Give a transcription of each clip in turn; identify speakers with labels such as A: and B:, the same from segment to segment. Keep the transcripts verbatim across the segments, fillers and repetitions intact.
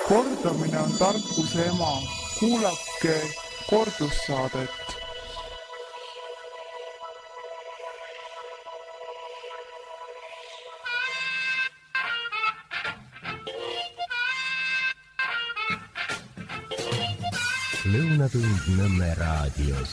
A: Kordamine on tarkuse ema. Kuulake kordussaadet.
B: Lõunatund Nõmme raadios.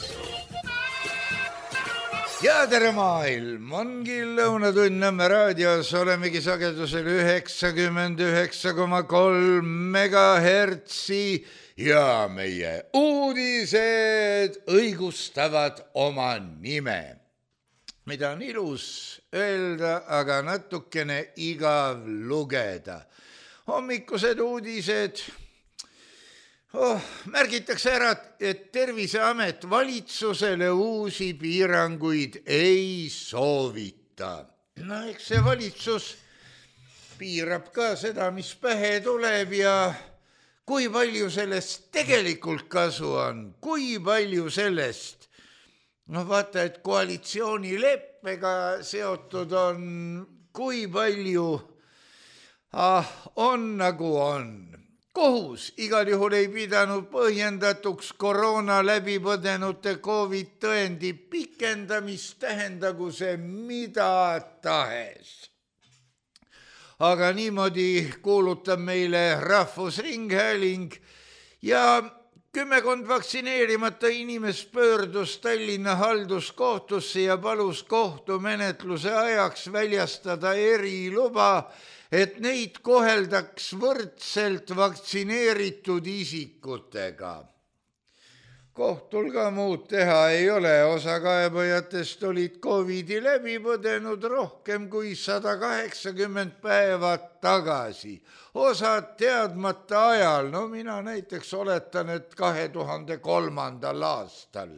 C: Ja tere maailm, ongi Lõunatund Nõmme raadios, olemegi sagedusel üheksakümmend üheksa koma kolm megahertsi ja meie uudised õigustavad oma nime. Mida on ilus öelda, aga natukene igav lugeda. Hommikused uudised. Oh, märgitakse ära, et Terviseamet valitsusele uusi piiranguid ei soovita. No eks see valitsus piirab ka seda, mis pähe tuleb ja kui palju sellest tegelikult kasu on, kui palju sellest. No vaata, et koalitsioonileppega seotud on, kui palju ah, on nagu on. Kohus igal juhul ei pidanud põhjendatuks koroona läbipõdenute COVID tõendi pikendamist, tähendagu see mida tahes. Aga niimoodi kuulutab meile Rahvusringhääling ja kümmekond vaktsineerimata inimest pöördus Tallinna halduskohtusse ja palus kohtumenetluse ajaks väljastada eriluba, et neid koheldaks võrdselt vaktsineeritud isikutega. Kohtul ka muud teha ei ole, osa kaebajatest olid COVIDi läbi põdenud rohkem kui sada kaheksakümmend päeva tagasi. Osad teadmata ajal, no mina näiteks oletan, et kahe tuhande kolmandal aastal.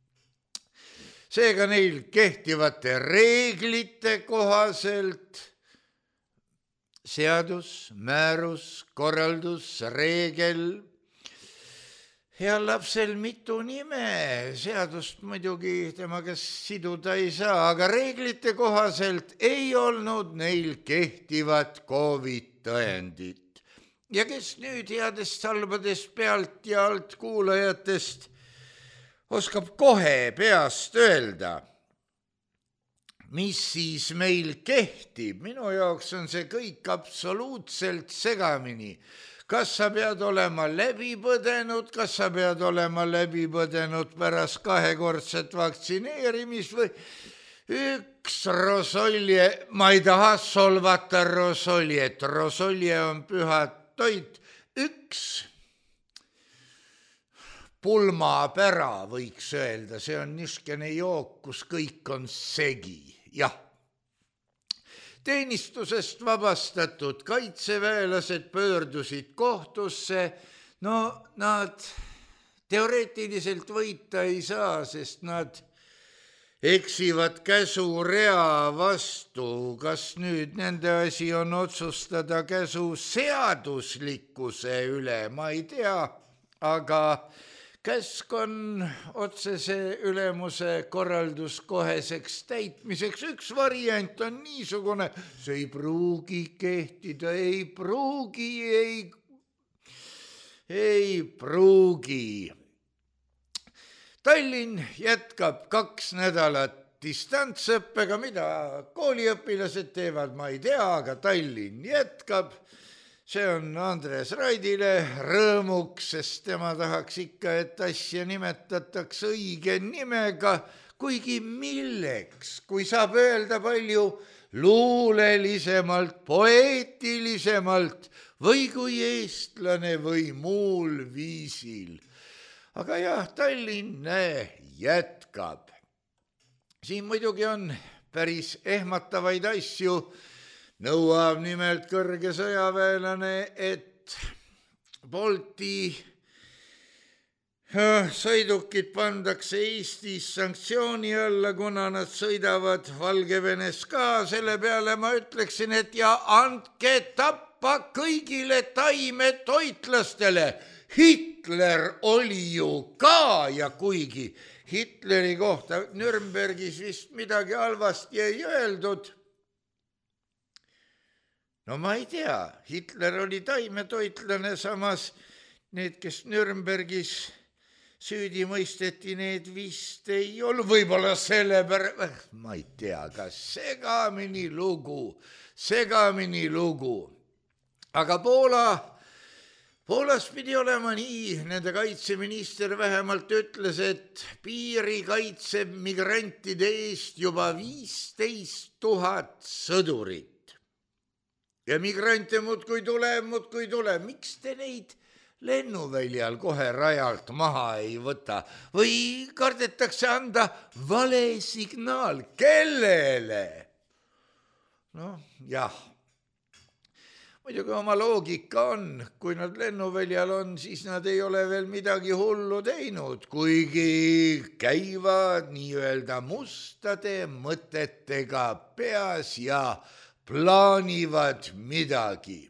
C: Seega neil kehtivate reeglite kohaselt seadus, määrus, korraldus, reegel ja lapsel mitu nime. Seadust muidugi tema käes siduda ei saa, aga reeglite kohaselt ei olnud neil kehtivat COVID tõendit. Ja kes nüüd headest halbadest pealt ja alt kuulajatest oskab kohe peast öelda, mis siis meil kehtib? Minu jaoks on see kõik absoluutselt segamini. Kas sa pead olema läbi põdenud, kas sa pead olema läbi põdenud pärast kahekordset vaktsineerimis või üks rosolje, ma ei taha solvata rosoljet, rosolje on püha toit, üks pulmapära võiks öelda, see on niskene jook, kus kõik on segi. Jah, teenistusest vabastatud kaitseväelased pöördusid kohtusse. No nad teoreetiliselt võita ei saa, sest nad eksivad käsurea vastu. Kas nüüd nende asi on otsustada käsu seaduslikkuse üle, ma ei tea, aga käsk on otsese ülemuse korraldus koheseks täitmiseks. Üks variant on niisugune, see ei pruugi kehtida, ei pruugi, ei, ei pruugi. Tallinn jätkab kaks nädalat distantsõppega, mida kooliõpilased teevad, ma ei tea, aga Tallinn jätkab. See on Andres Raidile rõõmuks, sest tema tahaks ikka, et asja nimetataks õige nimega, kuigi milleks, kui saab öelda palju luulelisemalt, poeetilisemalt või kui eestlane või muul viisil. Aga jah, Tallinn jätkab. Siin muidugi on päris ehmatavaid asju. Nõuab nimelt kõrge sõjaväelane, et Bolti sõidukid pandakse Eestis sanktsiooni alla, kuna nad sõidavad Valgevenes ka. Selle peale ma ütleksin, et ja andke tappa kõigile taimetoitlastele. Hitler oli ju ka ja kuigi Hitleri kohta Nürnbergis vist midagi halvasti ei öeldud, no ma ei tea, Hitler oli taimetoitlane, samas need, kes Nürnbergis süüdi mõisteti, need vist ei olnud, võib-olla selle pärast, ma ei tea, kas segamini lugu, segamini lugu. Aga Poola, Poolas pidi olema nii, nende kaitseminister vähemalt ütles, et piiri kaitseb migrantide eest juba viisteist tuhat sõdurit. Ja migrante muudkui tuleb, muudkui tuleb, miks te neid lennuväljal kohe rajalt maha ei võta või kardetakse anda vale signaal, kellele? Noh, jah. Muidugi oma loogika on, kui nad lennuväljal on, siis nad ei ole veel midagi hullu teinud, kuigi käivad nii-öelda mustade mõtetega peas ja plaanivad midagi.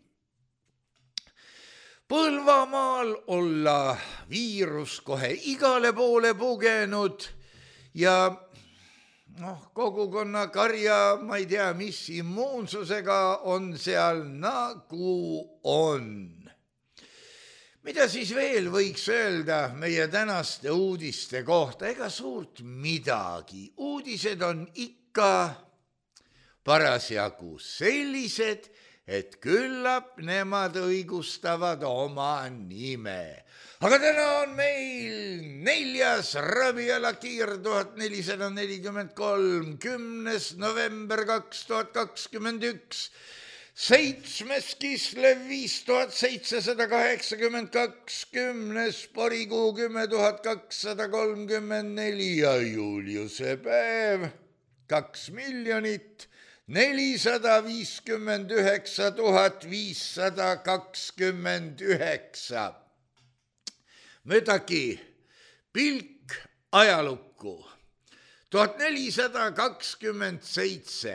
C: Põlvamaal olla viirus kohe igale poole pugenud ja noh, kogukonna karja, ma ei tea, mis immuunsusega on seal nagu on. Mida siis veel võiks öelda meie tänaste uudiste kohta? Ega suurt midagi. Uudised on ikka parasjagu sellised, et küllap nemad õigustavad oma nime. Aga täna on meil neljas Rabiul Akhir tuhat nelisada nelikümmend kolm, kümnes november kaks tuhat kakskümmend üks, seitsmes Kislev viis tuhat seitsesada kaheksakümmend kaks, kümnes Porikuu kümme tuhat kakssada kolmkümmend neli ja Juliuse päev kaks miljonit nelisada viiskümmend üheksa tuhat viissada kakskümmend üheksa. Möödaki pilk ajalukku. tuhat nelisada kakskümmend seitse.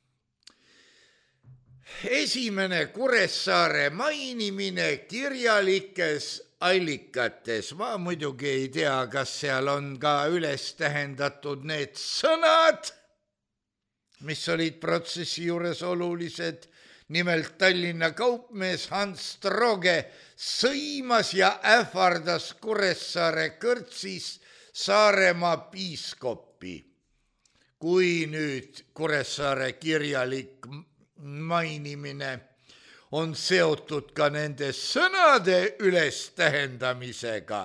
C: Esimene Kuressaare mainimine kirjalikes allikates. Ma muidugi ei tea, kas seal on ka üles tähendatud need sõnad, mis olid protsessi juures olulised. Nimelt Tallinna kaupmees Hans Stroge sõimas ja ähvardas Kuressaare kõrtsis Saaremaa piiskopi. Kui nüüd Kuressaare kirjalik mainimine on seotud ka nende sõnade üles tähendamisega,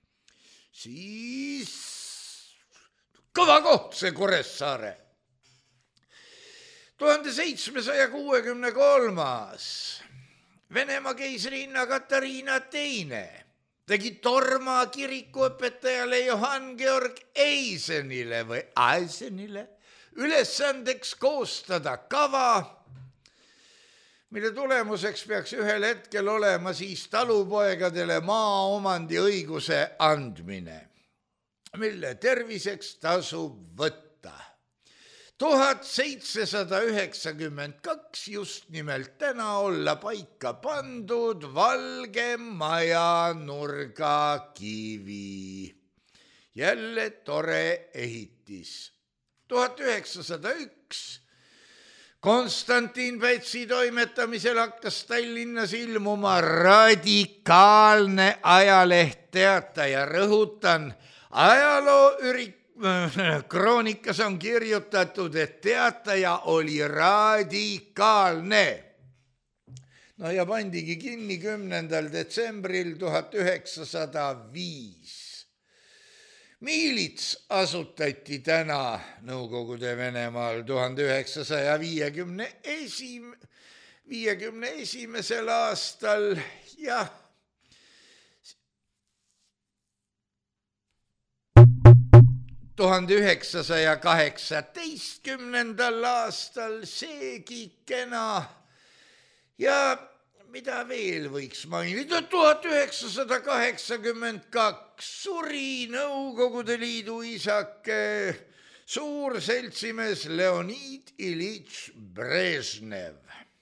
C: siis kõva koht see Kuressaare. tuhande seitsmesaja kuuekümne kolmas Venemaa keisrinna Katariina teine tegi Torma kirikuõpetajale Johann Georg Eisenile või Eisenile ülesandeks koostada kava, mille tulemuseks peaks ühel hetkel olema siis talupoegadele maaomandi õiguse andmine, mille terviseks tasub võtta. tuhat seitsesada üheksakümmend kaks just nimelt täna olla paika pandud Valge Maja nurgakivi. Jälle tore ehitis. tuhat üheksasada üks Konstantin Pätsi toimetamisel hakkas Tallinnas ilmuma radikaalne ajaleht Teataja. Rõhutan, ajaloo ürik kroonikas on kirjutatud, et Teataja oli radikaalne. No ja pandigi kinni kümnendal detsembril tuhat üheksasada viis. Miilits asutati täna Nõukogude Venemaal tuhande üheksasaja viiekümne esimesel aastal ja tuhande üheksasaja kaheksateistkümnendal aastal seegi kena ja mida veel võiks mainida, tuhat üheksasada kaheksakümmend kaks suri Nõukogude Liidu isake suur seltsimees Leonid Ilitš Brežnev.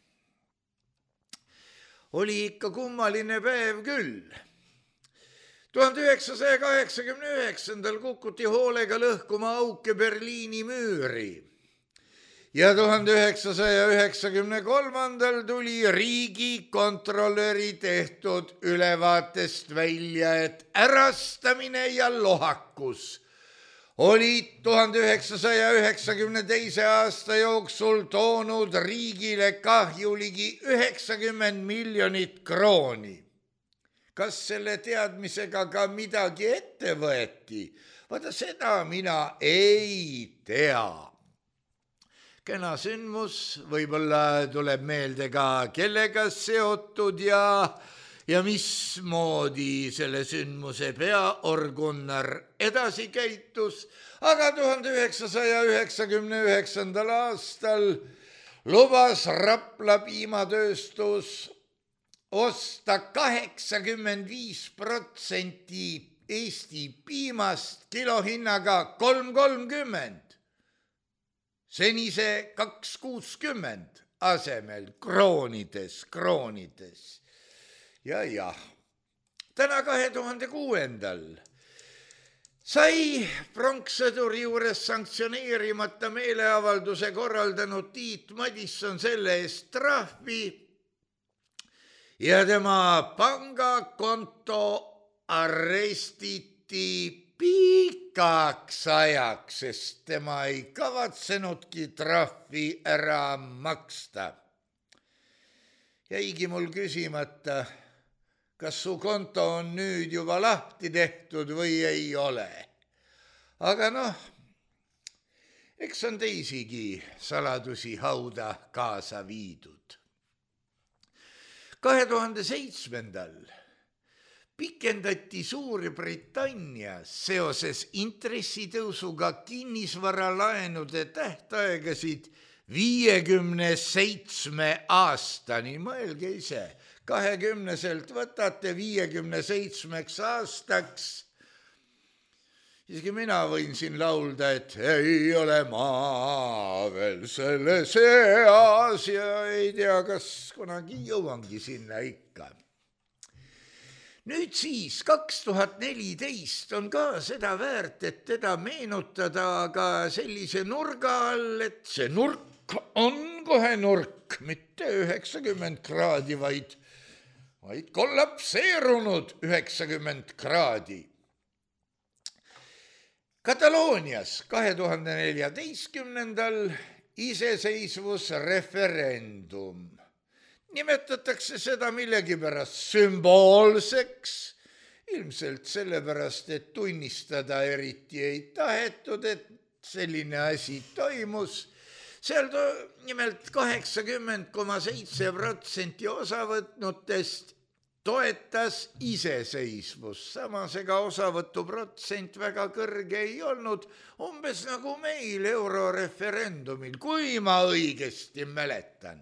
C: Oli ikka kummaline päev küll. tuhande üheksasaja kaheksakümne üheksandal kukuti hoolega lõhkuma auke Berliini müüri ja tuhande üheksasaja üheksakümne kolmandal tuli riigikontrolöri tehtud ülevaatest välja, et ärastamine ja lohakus olid tuhande üheksasaja üheksakümne teise aasta jooksul toonud riigile kahju ligi üheksakümmend miljonit krooni. Kas selle teadmisega ka midagi ette võeti? Vaata, seda mina ei tea. Kena sündmus, võib-olla tuleb meelde ka kellega seotud ja, ja mismoodi selle sündmuse peaorgunnar edasi käitus, aga tuhande üheksasaja üheksakümne üheksandal aastal lubas Rapla piimatööstus osta kaheksakümmend viis protsenti Eesti piimast kilohinnaga kolm kolmkümmend, senise kaks kuuskümmend asemel kroonides, kroonides. Ja jah, täna kahe tuhande kuuendal sai pronkssõduri juures sanktsioneerimata meeleavalduse korraldanud Tiit Madisson selle eest trahvi ja tema pangakonto arrestiti pikaks ajaks, sest tema ei kavatsenudki trahvi ära maksta. Jäigi mul küsimata, kas su konto on nüüd juba lahti tehtud või ei ole. Aga noh, eks on teisigi saladusi hauda kaasa viidud. kahe tuhande seitsmendal pikendati Suurbritannias seoses intressitõusuga kinnisvaralaenude tähtaegasid viiekümne seitsme aastani. Mõelge ise, kahekümneselt võtate viiekümne seitsmeks aastaks. Isegi mina võin siin laulda, et ei ole maa veel selle seas ja ei tea, kas kunagi jõuangi sinna ikka. Nüüd siis, kaks tuhat neliteist on ka seda väärt, et teda meenutada, aga sellise nurga all, et see nurk on kohe nurk, mitte üheksakümmend kraadi, vaid, vaid kollapseerunud üheksakümmend kraadi. Kataloonias kahe tuhande neljateistkümnendal iseseisvusreferendum. Nimetatakse seda millegipärast sümboolseks, ilmselt sellepärast, et tunnistada eriti ei tahetud, et selline asi toimus. Seal to, nimelt kaheksakümmend koma seitse protsenti osavõtnutest toetas iseseisvust, samas ega osavõtu protsent väga kõrge ei olnud, umbes nagu meil euroreferendumil, kui ma õigesti mäletan.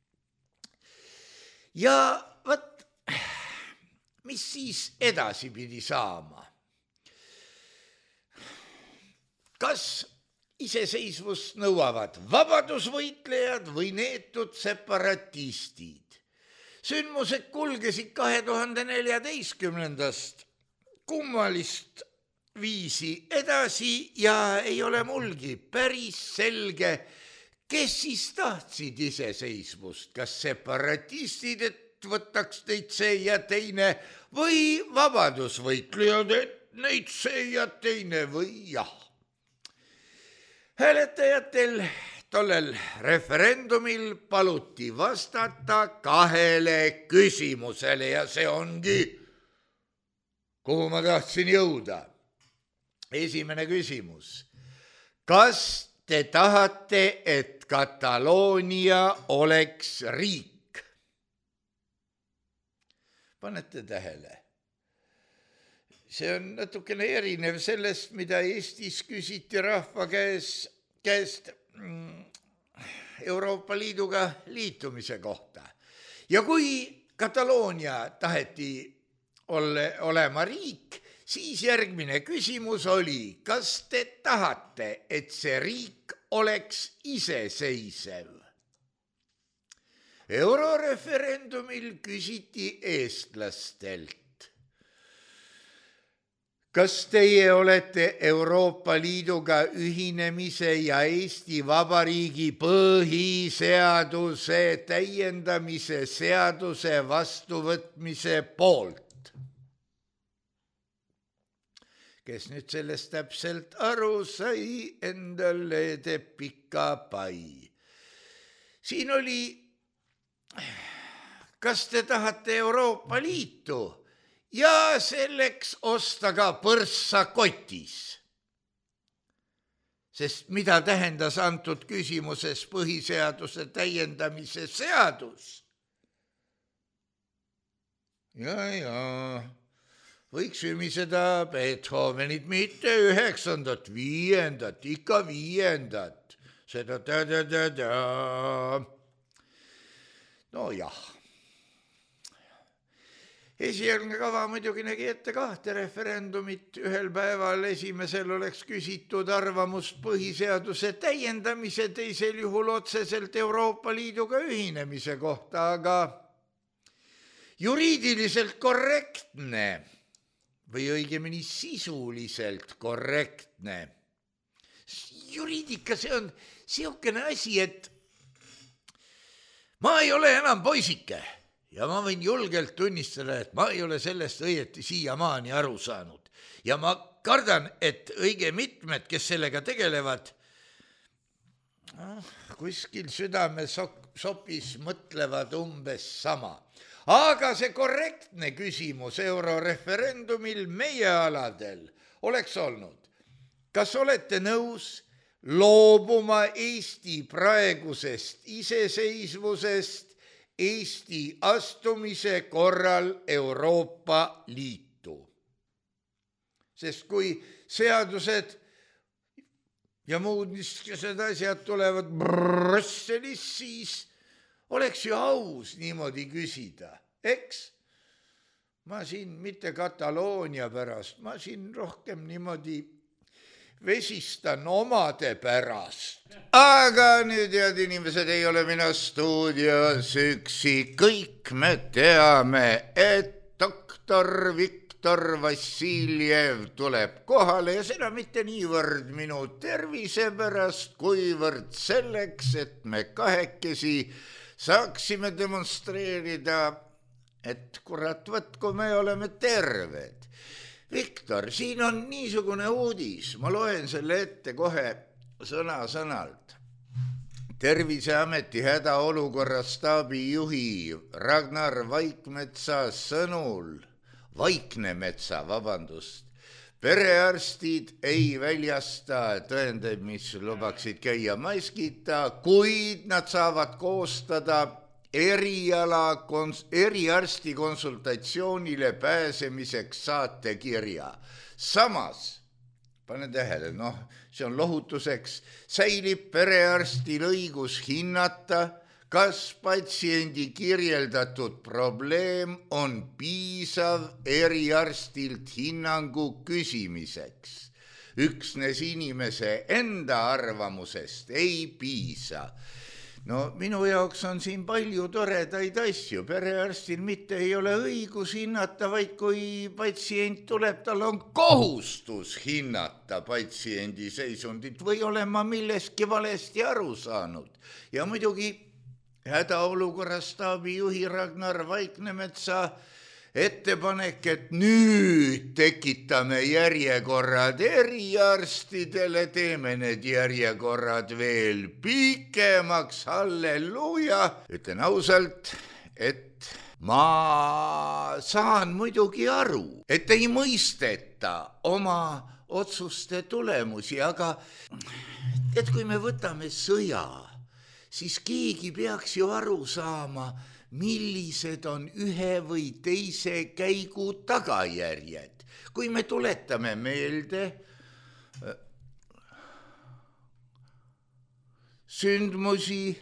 C: Ja võt, mis siis edasi pidi saama? Kas iseseisvust nõuavad vabadusvõitlejad või neetud separatistid? Sündmused kulgesid kahe tuhande neljateistkümnendast kummalist viisi edasi ja ei ole mulgi päris selge, kes siis tahtsid iseseisvust, kas separatistid, et võtaks neid see ja teine või vabadusvõitlejad, et neid see ja teine või jah. Hääletajatel tollel referendumil paluti vastata kahele küsimusele ja see ongi, kuhu ma tahtsin jõuda. Esimene küsimus. Kas te tahate, et Kataloonia oleks riik? Panete tähele. See on natukene erinev sellest, mida Eestis küsiti rahva käes, käest Euroopa Liiduga liitumise kohta. Ja kui Kataloonia taheti ole, olema riik, siis järgmine küsimus oli, kas te tahate, et see riik oleks iseseisev? Euroreferendumil küsiti eestlastelt. Kas teie olete Euroopa Liiduga ühinemise ja Eesti Vabariigi põhiseaduse täiendamise seaduse vastuvõtmise poolt? Kes nüüd sellest täpselt aru sai, endale teeb pika pai. Siin oli, kas te tahate Euroopa Liitu? Ja selleks osta ka põrssa kotis. Sest mida tähendas antud küsimuses põhiseaduse täiendamise seadus? Ja, ja, võiks ümiseda Beethovenit, mitte üheksandat, viiendat, ikka viiendat. Seda ta-ta-ta-ta. No jah. Esialgne kava muidugi nägi ette kahte referendumit. Ühel päeval esimesel oleks küsitud arvamust põhiseaduse täiendamise, teisel juhul otseselt Euroopa Liiduga ühinemise kohta, aga juriidiliselt korrektne või õigemini sisuliselt korrektne. Juriidika, see on siukene asi, et ma ei ole enam poisike. Ja ma võin julgelt tunnistada, et ma ei ole sellest õieti siiamaani aru saanud. Ja ma kardan, et õige mitmed, kes sellega tegelevad, kuskil südame sopis mõtlevad umbes sama. Aga see korrektne küsimus euroreferendumil meie aladel oleks olnud. Kas olete nõus loobuma Eesti praegusest iseseisvusest Eesti astumise korral Euroopa Liitu? Sest kui seadused ja muud niisugused asjad tulevad Brüsselis, siis oleks ju aus niimoodi küsida. Eks? Ma siin mitte Kataloonia pärast, ma siin rohkem niimoodi vesistan omade pärast. Aga nüüd, head inimesed, ei ole mina stuudios üksi. Kõik me teame, et doktor Viktor Vassiljev tuleb kohale ja seda mitte niivõrd minu tervise pärast, kuivõrd selleks, et me kahekesi saaksime demonstreerida, et kurat, võtku me oleme terved. Viktor, siin on niisugune uudis, ma loen selle ette kohe sõna-sõnalt. Terviseameti hädaolukorra staabi juhi Ragnar Vaikmetsa sõnul, Vaiknemetsa, vabandust, perearstid ei väljasta tõendeid, mis lubaksid käia maskita, kuid nad saavad koostada eriala kons- eriarsti konsultatsioonile pääsemiseks saatekirja. Samas, pane tähele, noh, see on lohutuseks, säilib perearstil õigus hinnata, kas patsiendi kirjeldatud probleem on piisav eriarstilt hinnangu küsimiseks. Üksnes inimese enda arvamusest ei piisa. No minu jaoks on siin palju toredaid asju. Perearstil mitte ei ole õigus hinnata, vaid kui patsient tuleb, tal on kohustus hinnata patsiendi seisundit või olen ma milleski valesti aru saanud. Ja muidugi hädaolukorra staabi juhi Ragnar Vaiknemetsa ettepanek, et nüüd tekitame järjekorrad eriarstidele, teeme need järjekorrad veel pikemaks, halleluuja. Ütlen ausalt, et ma saan muidugi aru, et ei mõisteta oma otsuste tulemusi, aga et kui me võtame sõja, siis keegi peaks ju aru saama, millised on ühe või teise käigu tagajärjed. Kui me tuletame meelde sündmusi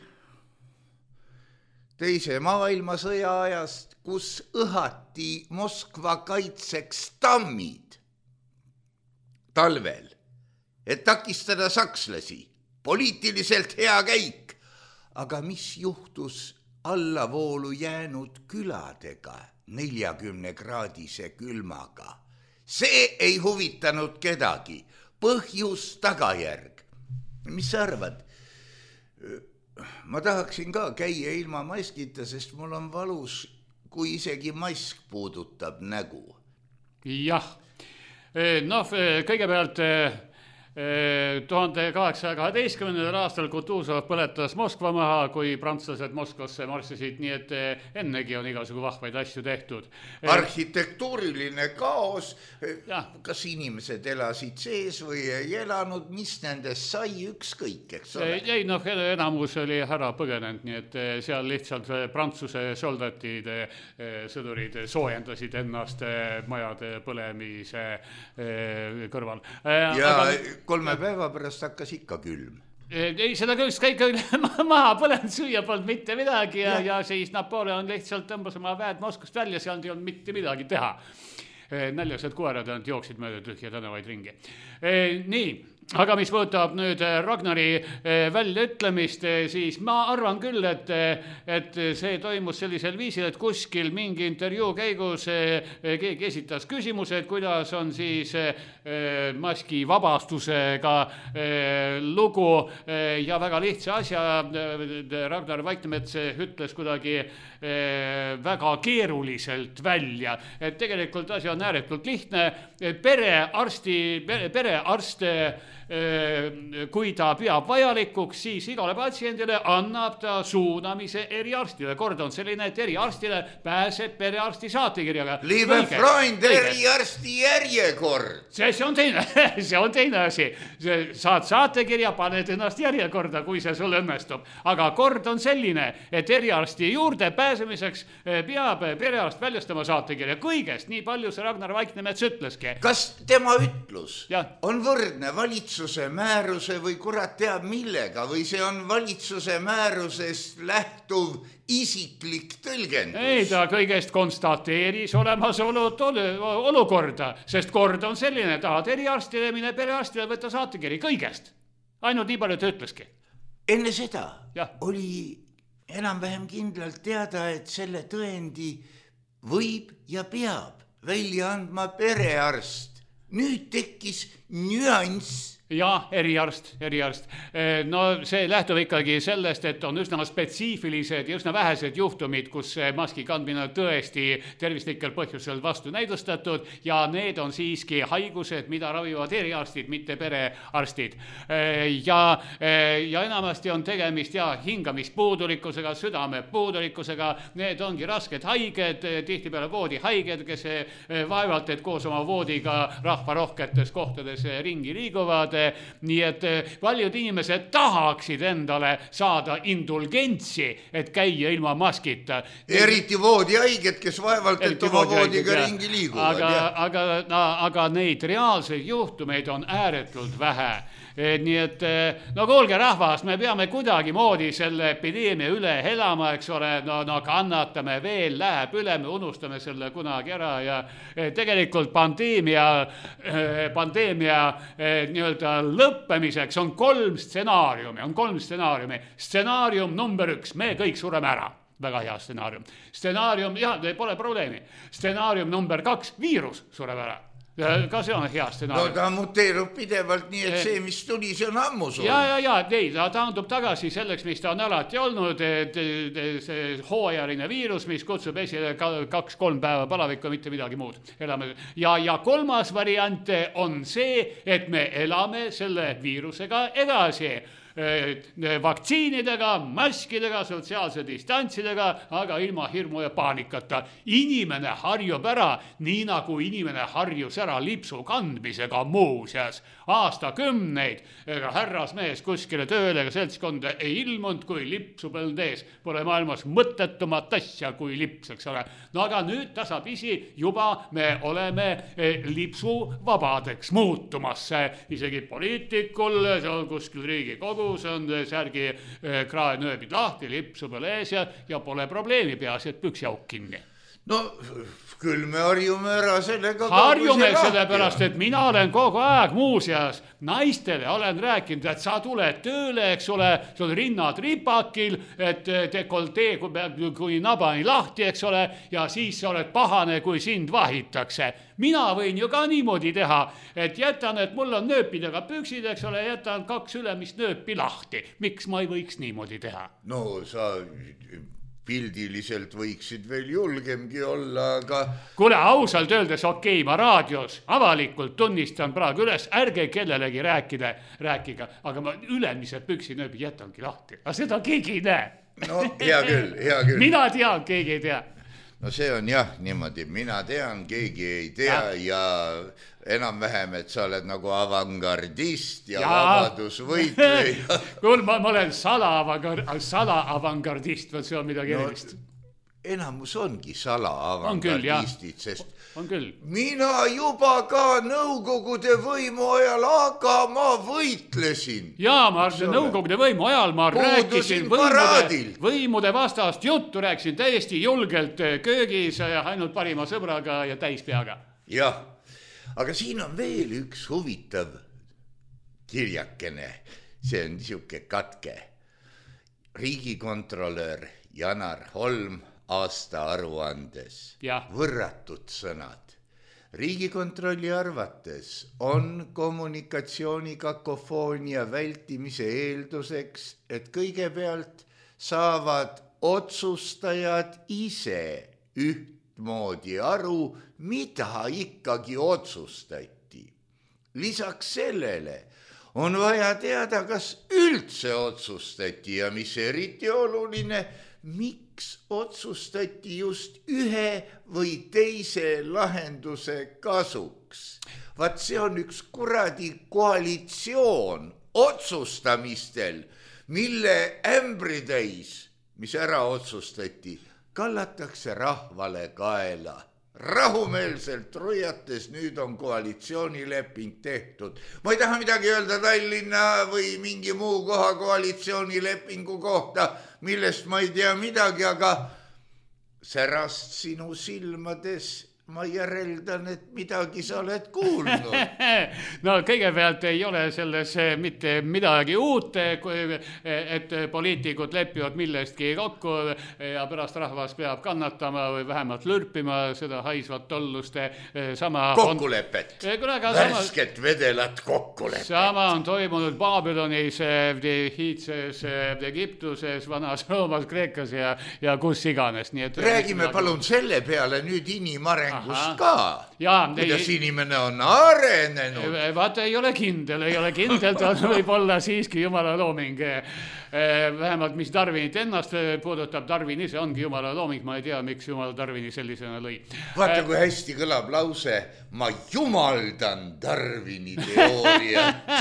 C: teise maailmasõja ajast, kus õhati Moskva kaitseks tammid talvel, et takistada sakslasi, poliitiliselt hea käik. Aga mis juhtus allavoolu jäänud küladega neljakümne kraadise külmaga? see ei huvitanud kedagi. Põhjus tagajärg. Mis sa arvad? Ma tahaksin ka käia ilma maskita, sest mul on valus, kui isegi mask puudutab nägu.
D: Jah, noh, kõigepealt tuhande kaheksasaja kaheteistkümnendal aastal Kutuzov põletas Moskva maha, kui prantslased Moskvasse marssisid, nii et ennegi on igasugu vahvaid asju tehtud.
C: Arhitektuuriline kaos, ja. Kas inimesed elasid sees või ei elanud, mis nendest sai ükskõik, eks ole?
D: Ei, noh, enamus oli ära põgenenud, nii et seal lihtsalt prantsuse soldatid, sõdurid soojendasid ennast majade põlemise kõrval.
C: Ja aga kolme päeva pärast hakkas ikka külm.
D: Ei, seda küll kõik maha põlenud, süüa polnud mitte midagi ja, ja. ja siis Napoleon lihtsalt tõmbas oma väed Moskvast välja, seal ei olnud mitte midagi teha. Näljased koerad jooksid mööda tühja tänavaid ringi. Nii, aga mis võtab nüüd Ragnari väljaütlemist, siis ma arvan küll, et, et see toimus sellisel viisil, et kuskil mingi intervjuu käigus keegi esitas küsimused, kuidas on siis maski vabastusega lugu ja väga lihtsa asja. Ragnar Vaiknemets ütles kuidagi väga keeruliselt välja, et tegelikult asi on ääretult lihtne. Perearsti, perearst, kui ta peab vajalikuks, siis igale patsiendile annab ta suunamise eriarstile. Kord on selline, et eriarstile pääseb perearsti saatekirjaga.
C: Liebe Freund, eriarsti järjekord.
D: See, see on teine, see on teine asi. Saad saatekirja, paned ennast järjekorda, kui see sul õnnestub. Aga kord on selline, et eriarsti juurde pääsemiseks peab perearst väljastama saatekirja. Kõigest, nii palju see Ragnar Vaiknemets ütleski.
C: Kas tema ütlus
D: ja. On
C: võrdne valitsus määruse või kurat teab millega või see on valitsuse määrusest lähtuv isiklik tõlgendus?
D: Ei, ta kõigest konstateeris olemasolud olukorda, sest kord on selline, tahad eriarstile, mine perearstile, võtta saatekiri kõigest. Ainult nii palju ta ütleski.
C: Enne seda
D: ja.
C: Oli enam-vähem kindlalt teada, et selle tõendi võib ja peab välja andma perearst. Nüüd tekkis nüanss.
D: Ja, eriarst, eriarst. No see lähtub ikkagi sellest, et on üsna spetsiifilised ja üsna vähesed juhtumid, kus maski kandmine on tõesti tervislikel põhjusel vastu näidustatud ja need on siiski haigused, mida ravivad eriarstid, mitte perearstid. Ja, ja enamasti on tegemist ja hingamispuudulikkusega, südamepuudulikkusega, need ongi rasked haiged, tihtipeale voodihaiged, kes vaevalt, et koos oma voodiga rahvarohketes kohtades ringi liiguvad. Nii et paljud inimesed tahaksid endale saada indulgentsi, et käia ilma maskita.
C: Eriti voodihaiged, kes vaevalt, et oma voodiga ringi liiguvad.
D: Aga, aga, no, aga neid reaalseid juhtumeid on ääretult vähe. Nii et, no kuulge rahvas, me peame kuidagi moodi selle epideemia üle elama, eks ole, no, no kannatame veel, läheb üle, me unustame selle kunagi ära ja tegelikult pandeemia, pandeemia nii-öelda lõppemiseks on kolm stsenaariumi, on kolm stsenaariumi. Stsenaarium number üks, me kõik sureme ära. Väga hea stsenaarium. Stsenaarium, jah, pole probleemi. Stsenaarium number kaks, viirus sureb ära. Ka see on hea stsenaarium.
C: No ta muteerub pidevalt nii, et see, mis tuli, see on ammu sul.
D: Ja, ja, ja, ei, ta taandub tagasi selleks, mis ta on alati olnud, et see hooajaline viirus, mis kutsub esile kaks-kolm päeva palavikku, mitte midagi muud. Elame. Ja, ja kolmas variant on see, et me elame selle viirusega edasi. Vaktsiinidega, maskidega, sotsiaalse distantsidega, aga ilma hirmu ja paanikata. Inimene harjub ära, nii nagu inimene harjus ära lipsu kandmisega muuseas. Aastakümneid, ega härrasmees kuskile tööle ega seltskonda ei ilmunud, kui lipsu põlnud ees. Pole maailmas mõttetumat asja kui lips, eks ole. No aga nüüd tasapisi juba me oleme lipsu vabadeks muutumas. Isegi poliitikul, see on kuskil Riigikogu, see on särgi kraae nööbid lahti, lipsu põle ees ja, ja pole probleemi peas, et püksjauk kinni.
C: no küll me harjume ära sellega.
D: Harjume sellepärast, et mina olen kogu aeg muuseas naistele olen rääkinud, et sa tuled tööle, eks ole, sul rinnad ripakil, et dekoltee kui nabani lahti, eks ole, ja siis sa oled pahane, kui sind vahitakse. Mina võin ju ka niimoodi teha, et jätan, et mul on nööpidega püksid, eks ole, jätan kaks ülemist nööpi lahti. Miks ma ei võiks niimoodi teha?
C: No sa pildiliselt võiksid veel julgemgi olla, aga...
D: Kuule, ausalt öeldes okei, ma raadios avalikult tunnistan praegu üles, ärge kellelegi rääkida, rääkiga, aga ma ülemised püksinööbid jätangi lahti. Aga seda keegi ei näe.
C: No hea küll, hea küll.
D: Mina tean, keegi ei tea.
C: No see on jah niimoodi, mina tean, keegi ei tea ja, ja enam vähem, et sa oled nagu avangardist ja, ja. vabadusvõitleja.
D: Kuul, ma, ma olen sala-avangardist, sala-avangardist, see on midagi no, erilist.
C: Enamus ongi sala-avangardistid, on sest
D: on küll.
C: Mina juba ka nõukogude võimu ajal, aga ma võitlesin.
D: Jaa, ma nõukogude võimu ajal ma
C: Puudusin
D: rääkisin võimude, võimude vastast juttu, rääkisin täiesti julgelt köögis ainult parima sõbraga ja täispeaga.
C: Jah, aga siin on veel üks huvitav kirjakene. See on niisugune katke. Riigikontrolör Janar Holm aasta aruandes.
D: Ja.
C: Võrratud sõnad. Riigikontrolli arvates on kommunikatsiooni kakofoonia vältimise eelduseks, et kõigepealt saavad otsustajad ise ühtmoodi aru, mida ikkagi otsustati. Lisaks sellele on vaja teada, kas üldse otsustati ja mis eriti oluline, miks otsustati just ühe või teise lahenduse kasuks. Vaat see on üks kuradi koalitsioon otsustamistel, mille ämbritäis, mis ära otsustati, kallatakse rahvale kaela. Rahumeelselt ruiates nüüd on koalitsioonileping tehtud. Ma ei taha midagi öelda Tallinna või mingi muu koha koalitsioonilepingu kohta, millest ma ei tea midagi, aga särast sinu silmades ma järeldan, et midagi sa oled kuulnud.
D: No kõigepealt ei ole selles mitte midagi uut, et poliitikud lepivad millestki kokku ja pärast rahvas peab kannatama või vähemalt lürpima seda haisvat tolluste sama...
C: Kokkulepet.
D: On...
C: Värsket vedelat kokkulepet.
D: Sama on toimunud Babylonis, Hiitses, Egiptuses, Vanas Roomas, Kreekas ja, ja kus iganes. Nii et
C: räägime midagi... palun selle peale nüüd inimareng ka.
D: Ja,
C: kuidas ei, inimene on arenenud.
D: Vaata, ei ole kindel, ei ole kindel, ta võib olla siiski jumala looming. Vähemalt, mis Darwinit ennast puudutab, Darwin ise ongi jumala looming, ma ei tea, miks jumal Darwini sellisena lõi.
C: Vaata, kui hästi kõlab lause, ma jumaldan Darwini teooriat.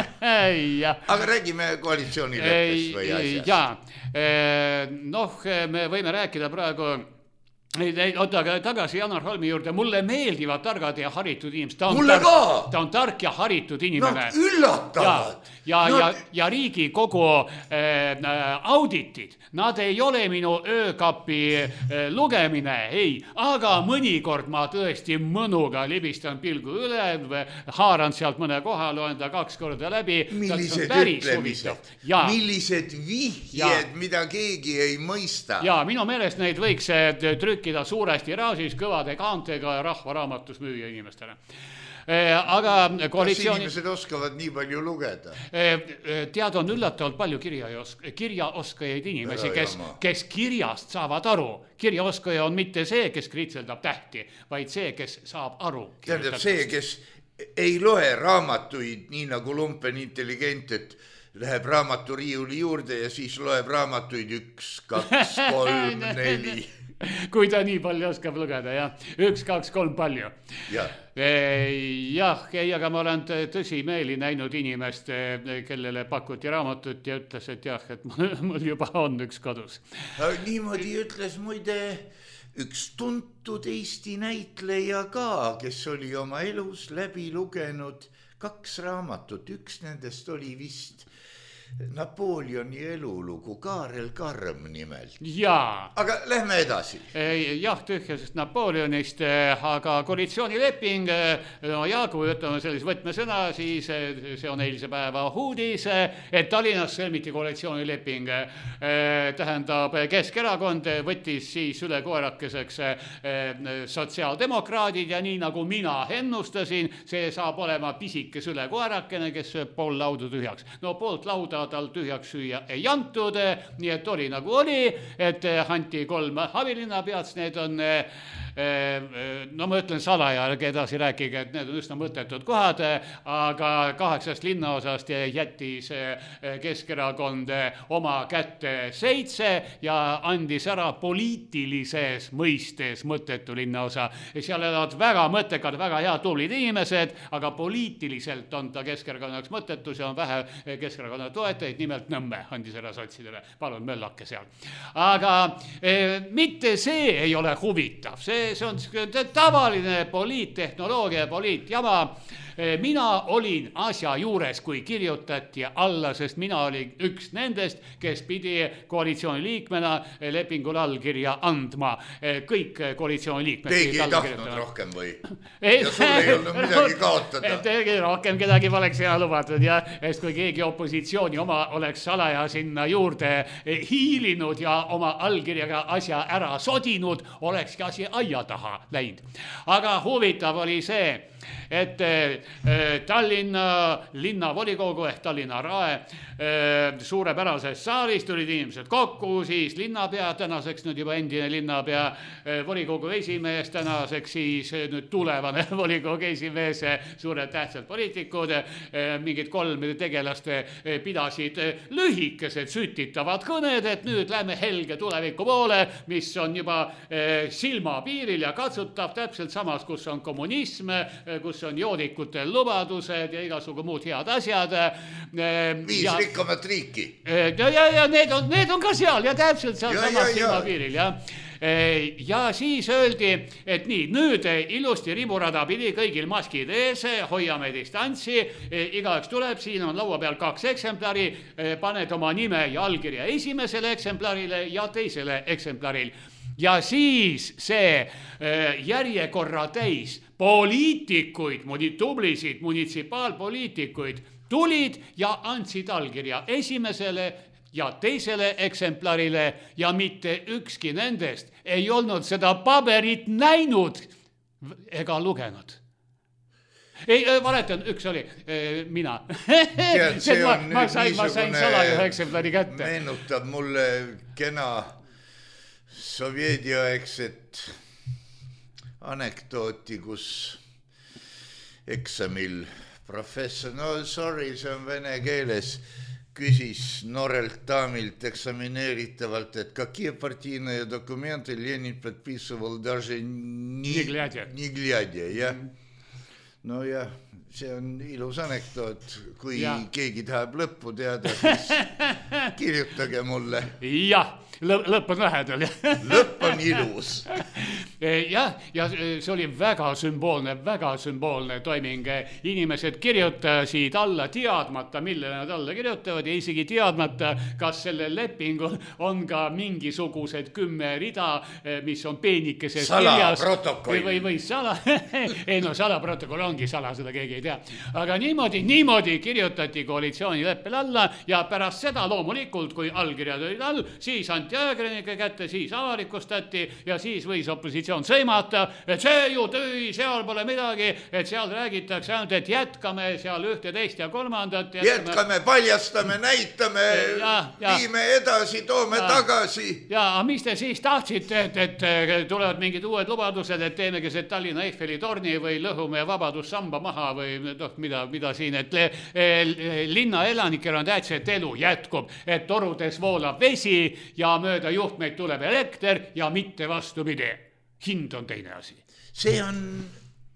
C: Aga räägime koalitsioonileppest või asjast.
D: Jaa, noh, me võime rääkida praegu... Oota, tagasi Janar Holmi juurde. Mulle meeldivad targad ja haritud inimesed. Ta on,
C: Mulle
D: tark,
C: ka!
D: Ta on tark ja haritud inimene.
C: Nad üllatavad.
D: Ja, ja, ja, ja riigi kogu äh, auditid, nad ei ole minu öökapi äh, lugemine, ei. Aga mõnikord ma tõesti mõnuga libistan pilgu üle, haaran sealt mõne koha, loen ta kaks korda läbi.
C: Millised ütlemised, millised vihjed, mida keegi ei mõista.
D: Ja minu meelest neid võiks trükk kida suuresti raasis kõvade kaantega ja rahvaraamatus müüa inimestele. Aga koalitsiooni...
C: Kas inimesed oskavad nii palju lugeda?
D: Tead, on üllatavalt palju kirjaosk... kirjaoskajaid inimesi, kes, kes kirjast saavad aru. Kirjaoskaja on mitte see, kes kritseldab tähti, vaid see, kes saab aru.
C: Tähendab see, kes ei loe raamatuid nii nagu lumpen intelligent, et läheb raamaturiiuli juurde ja siis loeb raamatuid üks, kaks, kolm, neli...
D: Kui ta nii palju oskab lugeda, jah. Üks, kaks, kolm palju.
C: Ja.
D: Jah, ei, aga ma olen tõsi meeli näinud inimest, kellele pakuti raamatut ja ütles, et jah, et mul juba on üks kodus.
C: Niimoodi ütles muide üks tuntud Eesti näitleja ka, kes oli oma elus läbi lugenud kaks raamatut. Üks nendest oli vist Napoleoni elulugu Kaarel Karm nimelt.
D: Jaa.
C: Aga lähme edasi.
D: Jah, tühjasest Napoleonist, aga koalitsioonileping, no ja kui võtame sellise võtmesõna, siis see on eilse päeva uudis, et Tallinnas sõlmiti koalitsioonileping. Tähendab, Keskerakond võttis siis üle koerakeseks sotsiaaldemokraadid ja nii nagu mina ennustasin, see saab olema pisike süle koerakene, kes sööb pool laudu tühjaks. No poolt lauda tal tühjaks süüa ei antud, nii et oli nagu oli, et anti kolm abilinnapead, need on, no ma ütlen salaja, ärge edasi rääkige, et need on üsna mõttetud kohad, aga kaheksast linnaosast jättis Keskerakond oma kätte seitse ja andis ära poliitilises mõistes mõttetu linnaosa. Seal elavad väga mõttekad, väga hea tublid inimesed, aga poliitiliselt on ta Keskerakonnaks mõttetu, see on vähe Keskerakonna toetajaid, nimelt Nõmme andis ära sotsidele, palun möllake seal. Aga eh, mitte see ei ole huvitav, see see on tavaline poliittehnoloogia, poliitjama. Mina olin asja juures, kui kirjutati alla, sest mina olin üks nendest, kes pidi koalitsiooni liikmena lepingul allkirja andma. Kõik koalitsiooni liikmed.
C: Teigi ei tahtnud rohkem või? Ja sul ei olnud midagi kaotada.
D: Teigi rohkem kedagi poleks hea lubatud ja sest kui keegi opositsiooni oma oleks salaja sinna juurde hiilinud ja oma allkirjaga asja ära sodinud, olekski asi aia taha läinud. Aga huvitav oli see, et Tallinna linnavolikogu ehk Tallinna Rae suurepärases saalis tulid inimesed kokku, siis linnapea, tänaseks nüüd juba endine linnapea, volikogu esimees, tänaseks siis nüüd tulevane volikogu esimees, suured tähtsad poliitikud, mingid kolm tegelast pidasid lühikesed sütitavad kõned, et nüüd lähme helge tuleviku poole, mis on juba silmapiiril ja katsutav täpselt samas, kus on kommunism, kus on joodikutel lubadused ja igasugu muud head asjad.
C: Viis ja, rikkamat riiki.
D: Ja, ja, ja need, on, need on ka seal ja täpselt seal ja, samas silmapiiril. Ja. Ja siis öeldi, et nii, nüüd ilusti riburada pidi kõigil maskid ees, hoiame distantsi, igaüks tuleb, siin on laua peal kaks eksemplari, paned oma nime ja allkirja esimesele eksemplarile ja teisele eksemplaril. Ja siis see järjekorra täis poliitikuid, tublisid munitsipaalpoliitikuid tulid ja andsid allkirja esimesele ja teisele eksemplarile ja mitte ükski nendest ei olnud seda paberit näinud ega lugenud. Ei, valetan, üks oli e, mina.
C: Tead, see on
D: ma, ma sain, ma sain salaja eksemplari kätte.
C: Meenutab mulle kena sovjediaegset anekdooti, kus eksamil professor, no sorry, see on vene keeles, küsis noorelt daamilt eksamineeritavalt, et какие партийные документы Ленин подписывал даже не глядя, не глядя, jah. No ja see on ilus anekdoot, kui ja. Keegi tahab lõppu teada, siis kirjutage mulle.
D: Jah, lõpp on lähedal.
C: Lõpp on ilus.
D: Jah, ja see oli väga sümboolne, väga sümboolne toiming. Inimesed kirjutasid alla teadmata, millele nad alla kirjutavad ja isegi teadmata, kas sellel lepingul on ka mingisugused kümme rida, mis on peenikeses kirjas.
C: Salaprotokoll.
D: Või, või sala. Ei no salaprotokoll ongi sala, seda keegi ei tea. Aga niimoodi, niimoodi kirjutati koalitsioonileppel alla ja pärast seda loomulikult, kui allkirjad olid all, siis anti ajakirjanike kätte, siis avalikustati ja siis võis opositsioon sõimata, et see ju töi, seal pole midagi, et seal räägitakse ainult, et jätkame seal ühte, teist ja kolmandat.
C: Jätkame, jätkame paljastame, näitame, ja, ja, viime edasi, toome ja, tagasi.
D: Ja, mis te siis tahtsite, et, et tulevad mingid uued lubadused, et teemegi see Tallinna Eiffeli torni või lõhume vabadussamba maha või noh, mida, mida siin, et le, linna elanikel on täitsa, et elu jätkub, et torudes voolab vesi ja mööda juhtmeid tuleb elekter ja mitte vastupidi. Hind on teine asi.
C: See on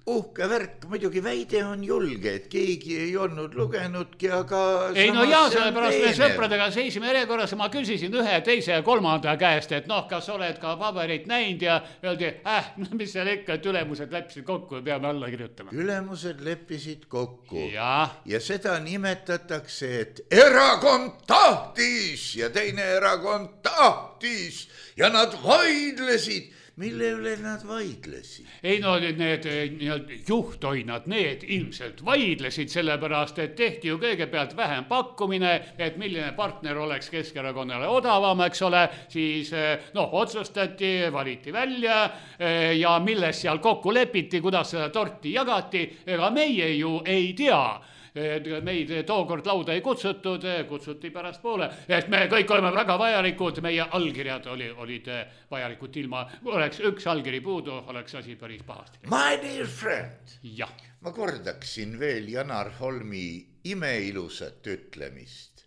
C: uhke värk, muidugi väide on julge, et keegi ei olnud lugenudki, aga
D: ei no jaa, sellepärast me sõpradega seisime järjekorras ja ma küsisin ühe, teise ja kolmanda käest, et noh, kas oled ka paberit näinud ja öeldi, äh, mis seal ikka, et ülemused leppisid kokku ja peame alla kirjutama.
C: Ülemused leppisid kokku
D: ja,
C: ja seda nimetatakse, et erakond tahtis ja teine erakond tahtis ja nad vaidlesid. Mille üle nad vaidlesid?
D: Ei no need juhtoinad, need ilmselt vaidlesid sellepärast, et tehti ju kõigepealt vähem pakkumine, et milline partner oleks Keskerakonnale odavam, eks ole, siis noh, otsustati, valiti välja ja milles seal kokku lepiti, kuidas seda torti jagati, ega meie ju ei tea. Meid tookord lauda ei kutsutud, kutsuti pärast poole, et me kõik oleme väga vajalikud, meie allkirjad oli, olid vajalikud ilma, oleks üks allkiri puudu, oleks asi päris pahasti.
C: My dear friend,
D: ja.
C: Ma kordaksin veel Janar Holmi imeilusat ütlemist.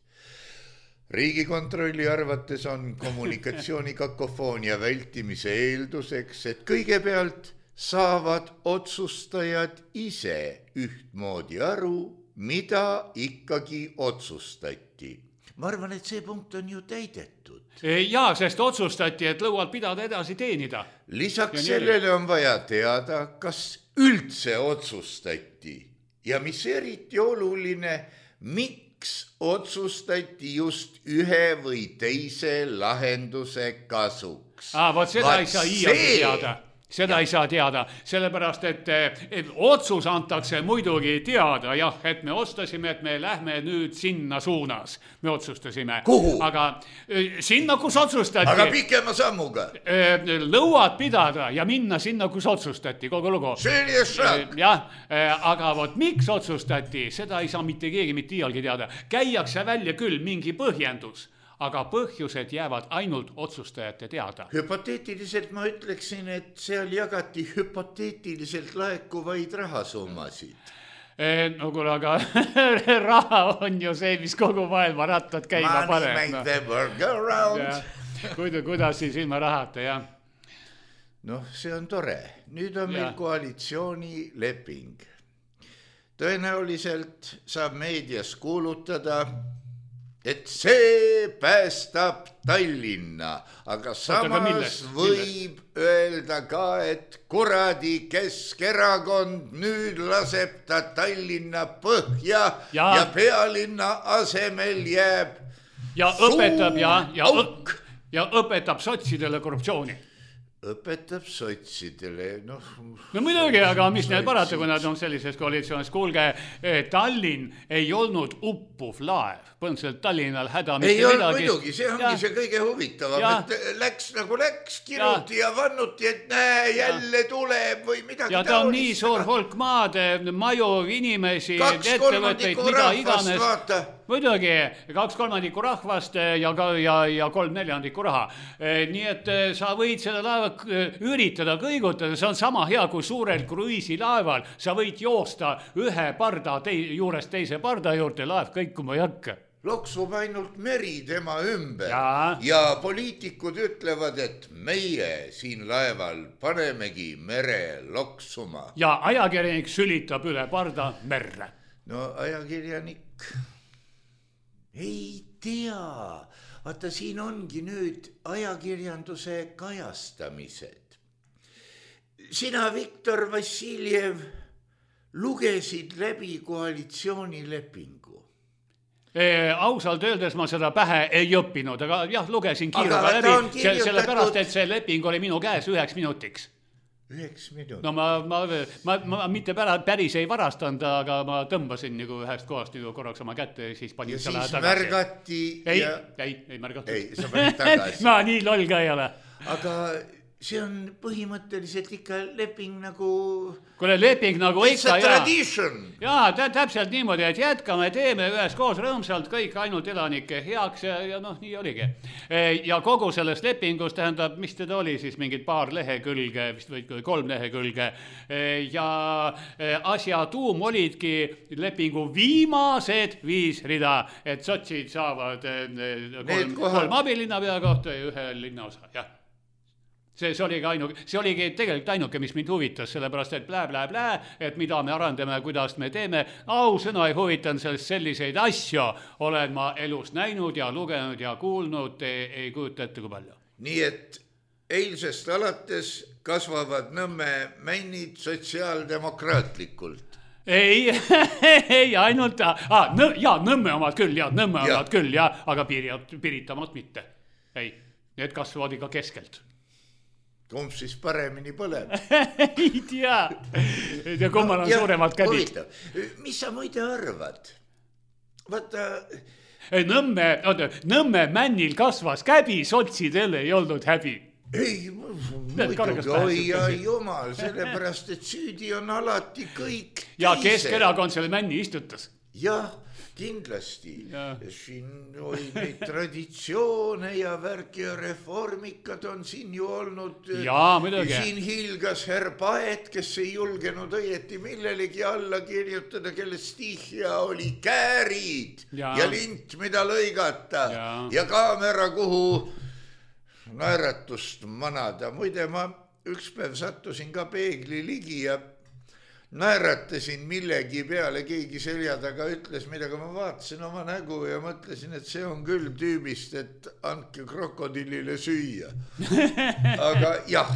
C: Riigikontrolli arvates on kommunikatsiooni kakofoonia vältimise eelduseks, et kõigepealt saavad otsustajad ise ühtmoodi aru, mida ikkagi otsustati. Ma arvan, et see punkt on ju täidetud.
D: Jaa, sest otsustati, et lõualt pidada edasi teenida.
C: Lisaks sellele on vaja teada, kas üldse otsustati ja mis eriti oluline, miks otsustati just ühe või teise lahenduse kasuks.
D: Aa, võt seda Vaat ei saa iialgi teada. Seda ja. Ei saa teada, sellepärast, et, et otsus antakse muidugi teada, jah, et me ostasime, et me lähme nüüd sinna suunas. Me otsustasime.
C: Kuhu?
D: Aga sinna, kus otsustati.
C: Aga pikema sammuga.
D: Lõuad pidada ja minna sinna, kus otsustati, kogu lugu.
C: Selline šak.
D: Jah, aga vot miks otsustati, seda ei saa mitte keegi mitte iialgi teada. Käiakse välja küll mingi põhjendus. Aga põhjused jäävad ainult otsustajate teada.
C: Hüpoteetiliselt ma ütleksin, et seal jagati hüpoteetiliselt laekuvaid rahasummasid.
D: No kuule, aga raha on ju see, mis kogu maailma rattad käima pane.
C: Money make the world go round.
D: Kuida, kuidas siis ilma rahata, jah?
C: Noh, see on tore. Nüüd on ja. Meil koalitsiooni leping. Tõenäoliselt saab meedias kuulutada, et see päästab Tallinna, aga samas võib öelda ka, et kuradi Keskerakond nüüd laseb ta Tallinna põhja ja, ja pealinna asemel jääb
D: ja õpetab, ja, ja, ja õpetab sotsidele korruptsiooni.
C: Õpetab sotsidele, noh...
D: No muidugi, aga mis need parata, kui nad on sellises koalitsioonis? Kuulge, Tallinn ei olnud uppuv laev. Põhimõtteliselt Tallinnal häda mitte
C: ei
D: midagi.
C: Ei muidugi, see ongi ja. See kõige huvitavam, ja. Et läks nagu läks, kiruti ja, ja vannuti, et näe, jälle ja. Tuleb või midagi.
D: Ja ta on nii suur hulk maade, maju, inimesi, ettevõtteid, mida iganes. Vaata. Muidugi, kaks kolmandikku rahvast ja, ja, ja kolm neljandikku raha. Nii et sa võid selle laeva üritada kõigutada, see on sama hea kui suurel kruiisilaeval. Sa võid joosta ühe parda tei, juurest teise parda juurde, laev kõikuma ei hakka.
C: Loksub ainult meri tema ümber
D: ja.
C: Ja poliitikud ütlevad, et meie siin laeval panemegi mere loksuma.
D: Ja ajakirjanik sülitab üle parda merre.
C: No ajakirjanik ei tea. Vaata, siin ongi nüüd ajakirjanduse kajastamised. Sina, Viktor Vassiljev, lugesid läbi koalitsioonilepingu.
D: E, ausalt öeldes ma seda pähe ei õppinud, aga jah, lugesin kiiruga läbi, sellepärast, et see leping oli minu käes üheks minutiks.
C: Üheks minutiks?
D: No ma, ma, ma, ma mitte päris ei varastanud, aga ma tõmbasin nagu ühest kohast nagu korraks oma kätte ja siis panin
C: ja
D: selle
C: siis
D: tagasi.
C: Märgati
D: ei,
C: ja...
D: ei, ei märgatud.
C: Ei, sa panid tagasi.
D: Ma nii loll ka ei ole.
C: Aga see on põhimõtteliselt ikka leping nagu...
D: Kuule, leping nagu
C: It's
D: ikka,
C: jaa.
D: Jaa, tä, täpselt niimoodi, et jätkame, teeme ühes koos rõõmsalt kõik ainult elanike heaks ja, ja noh, nii oligi. Ja kogu sellest lepingust tähendab, mis teda oli siis mingid paar lehekülge, vist või kolm lehekülge. Ja asja tuum olidki lepingu viimased viis rida, et sotsid saavad kolm, kolm abilinnapea kohta ja ühe linnaosa, jah. see, see oligi ainuke, see oligi tegelikult ainuke, mis mind huvitas, sellepärast, et plää, plää, plää, et mida me arendame, kuidas me teeme. Ausõna ei huvitan sellest selliseid asju. Olen ma elus näinud ja lugenud ja kuulnud, ei, ei kujuta ette kui palju.
C: Nii et eilsest alates kasvavad Nõmme männid sotsiaaldemokraatlikult.
D: Ei, ei, ainult, ah, nõ, ja Nõmme omad küll, ja Nõmme omad küll, ja, aga piiriat, piiritamad mitte. Ei, need kasvavad ikka keskelt.
C: Kumb siis paremini põleb?
D: Ei tea. Ei tea, kummal on ja, suuremad kädid.
C: Mis sa muide arvad? Vaata...
D: Nõmme, Nõmme männil kasvas käbi, sotsidel ei olnud häbi.
C: Ei, muidugi, oi ja jumal, sellepärast, et süüdi on alati kõik teise.
D: Ja Keskerakond selle männi istutas.
C: Jah, kindlasti. Ja. Siin oli neid traditsioone ja värk ja reformikad on siin ju olnud.
D: Ja, midagi.
C: Siin hiilgas herr Paet, kes ei julgenud õieti millelegi alla kirjutada, kelle stihja oli käärid ja, ja lint, mida lõigata ja, ja kaamera, kuhu naeratust manada. Muide, ma üks päev sattusin ka peegli ligi ja naeratasin millegi peale, keegi selja taga ütles midagi, ma vaatasin oma nägu ja mõtlesin, et see on küll tüübist, et andke krokodillile süüa. Aga jah,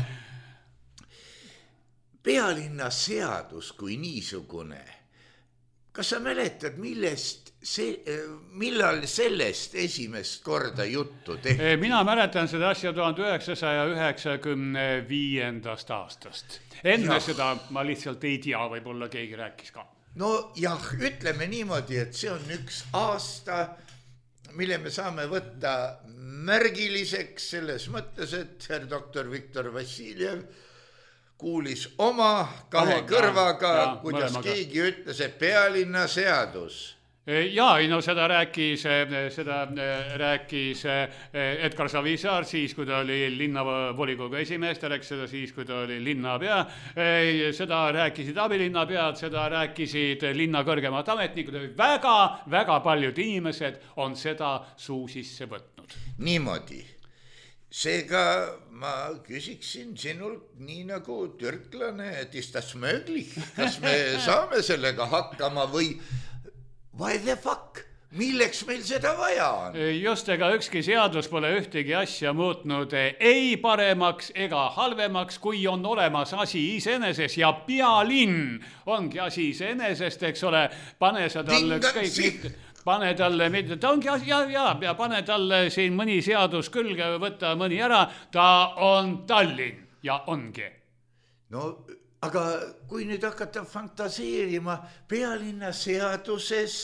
C: pealinna seadus kui niisugune, kas sa mäletad, millest see, millal sellest esimest korda juttu tehti?
D: Mina mäletan seda asja tuhande üheksasaja üheksakümne viiendast aastast. Enne ja. Seda ma lihtsalt ei tea, võib-olla keegi rääkis ka.
C: No jah, ütleme niimoodi, et see on üks aasta, mille me saame võtta märgiliseks selles mõttes, et herr doktor Viktor Vassiljev kuulis oma kahe oh, kõrvaga, ja, ja, kuidas mõlemaga. Keegi ütles, et pealinna seadus.
D: Jaa, no seda rääkis, seda rääkis Edgar Savisaar siis, kui ta oli linnavolikogu esimees, ta rääkis seda siis, kui ta oli linnapea, seda rääkisid abilinnapead, seda rääkisid linna kõrgemad ametnikud, väga, väga paljud inimesed on seda suu sisse võtnud.
C: Niimoodi. Seega ma küsiksin sinult nii nagu türklane, et istas mööglich, kas me saame sellega hakkama või why the fuck? Milleks meil seda vaja on?
D: Just, ega ükski seadus pole ühtegi asja muutnud ei paremaks ega halvemaks, kui on olemas asi iseeneses ja pealinn ongi asi iseenesest, eks ole, pane sa talle kõik mitte. Pane talle, ta ongi, ja, ja, ja pane talle siin mõni seadus külge, võtta mõni ära, ta on Tallinn ja ongi.
C: No, aga kui nüüd hakata fantaseerima pealinna seaduses,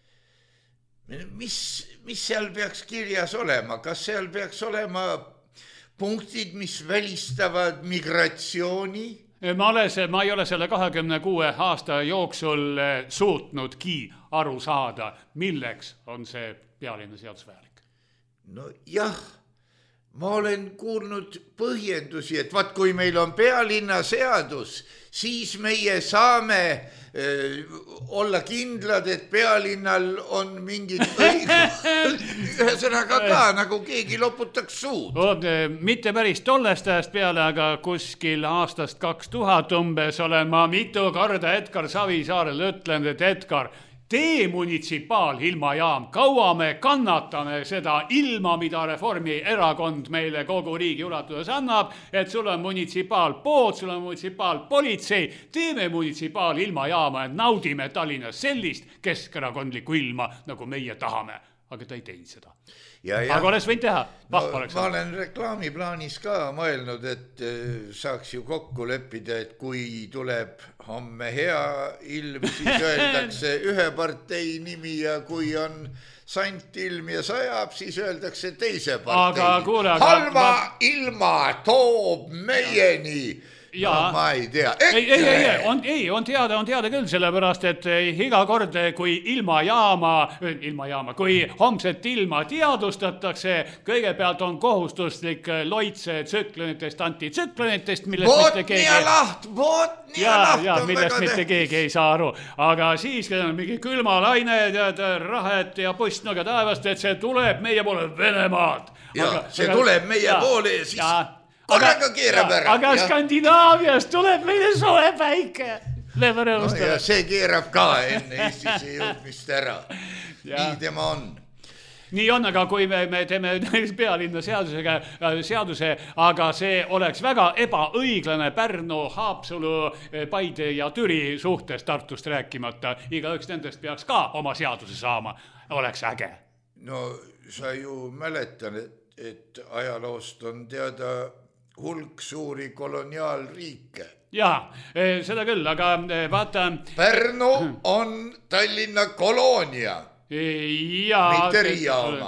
C: mis, mis seal peaks kirjas olema? Kas seal peaks olema punktid, mis välistavad migratsiooni?
D: Ma, olen, ma ei ole selle kahekümne kuue aasta jooksul suutnudki aru saada, milleks on see pealinna seadus vajalik.
C: No jah, ma olen kuulnud põhjendusi, et vaat kui meil on pealinna seadus, siis meie saame äh, olla kindlad, et pealinnal on mingid õigus. Ühesõnaga ka, nagu keegi loputaks suud.
D: Oot, mitte päris tollest ajast peale, aga kuskil aastast kaks tuhat umbes olen ma mitu korda Edgar Savisaarele ütlenud, et Edgar, tee munitsipaal ilmajaam, kaua me kannatame seda ilma, mida Reformi erakond meile kogu riigi ulatuses annab, et sul on munitsipaalpood, sul on munitsipaalpolitsei, teeme munitsipaal ilmajaama ja naudime Tallinnas sellist keskerakondlikku ilma, nagu meie tahame. Aga ta ei teinud seda. Ja, ja. Aga oleks võinud teha.
C: No, ma olen reklaamiplaanis ka mõelnud, et saaks ju kokku leppida, et kui tuleb homme hea ilm, siis öeldakse ühe partei nimi ja kui on sant ilm ja sajab, siis öeldakse teise partei.
D: Aga, kuule, aga...
C: Halva ilma toob meieni. No, ma ei tea.
D: Ei, ei, ei, on, ei, on teada, on teada küll, sellepärast, et iga kord, kui ilmajaama, ilmajaama, kui homset ilma teadustatakse, kõigepealt on kohustuslik loitse tsüklonitest, antitsüklonitest, millest
C: Boot
D: mitte keegi...
C: ja laht, boot ja laht
D: ja, millest mitte keegi ei saa aru. Aga siis on mingi külmalaine, rahet ja postnoga taevast, et see tuleb meie poole Venemaad.
C: Ja,
D: aga,
C: see
D: aga,
C: tuleb meie ja, poole ja siis... Ja, korraga keerab ära.
D: Aga Skandinaavias tuleb meile soe päike. Leva rõõmustada.
C: No ja see keerab ka enne Eestisse jõudmist ära. Nii tema on.
D: Nii on, aga kui me, me teeme pealinna seadusega, seaduse, aga see oleks väga ebaõiglane Pärnu, Haapsalu, Paide ja Türi suhtes Tartust rääkimata. Igaüks nendest peaks ka oma seaduse saama. Oleks äge.
C: No sa ju mäletan, et, et ajaloost on teada hulk suuri koloniaalriike.
D: Jaa, seda küll, aga vaata...
C: Pärnu on Tallinna koloonia.
D: Ja,
C: mitte Riia oma.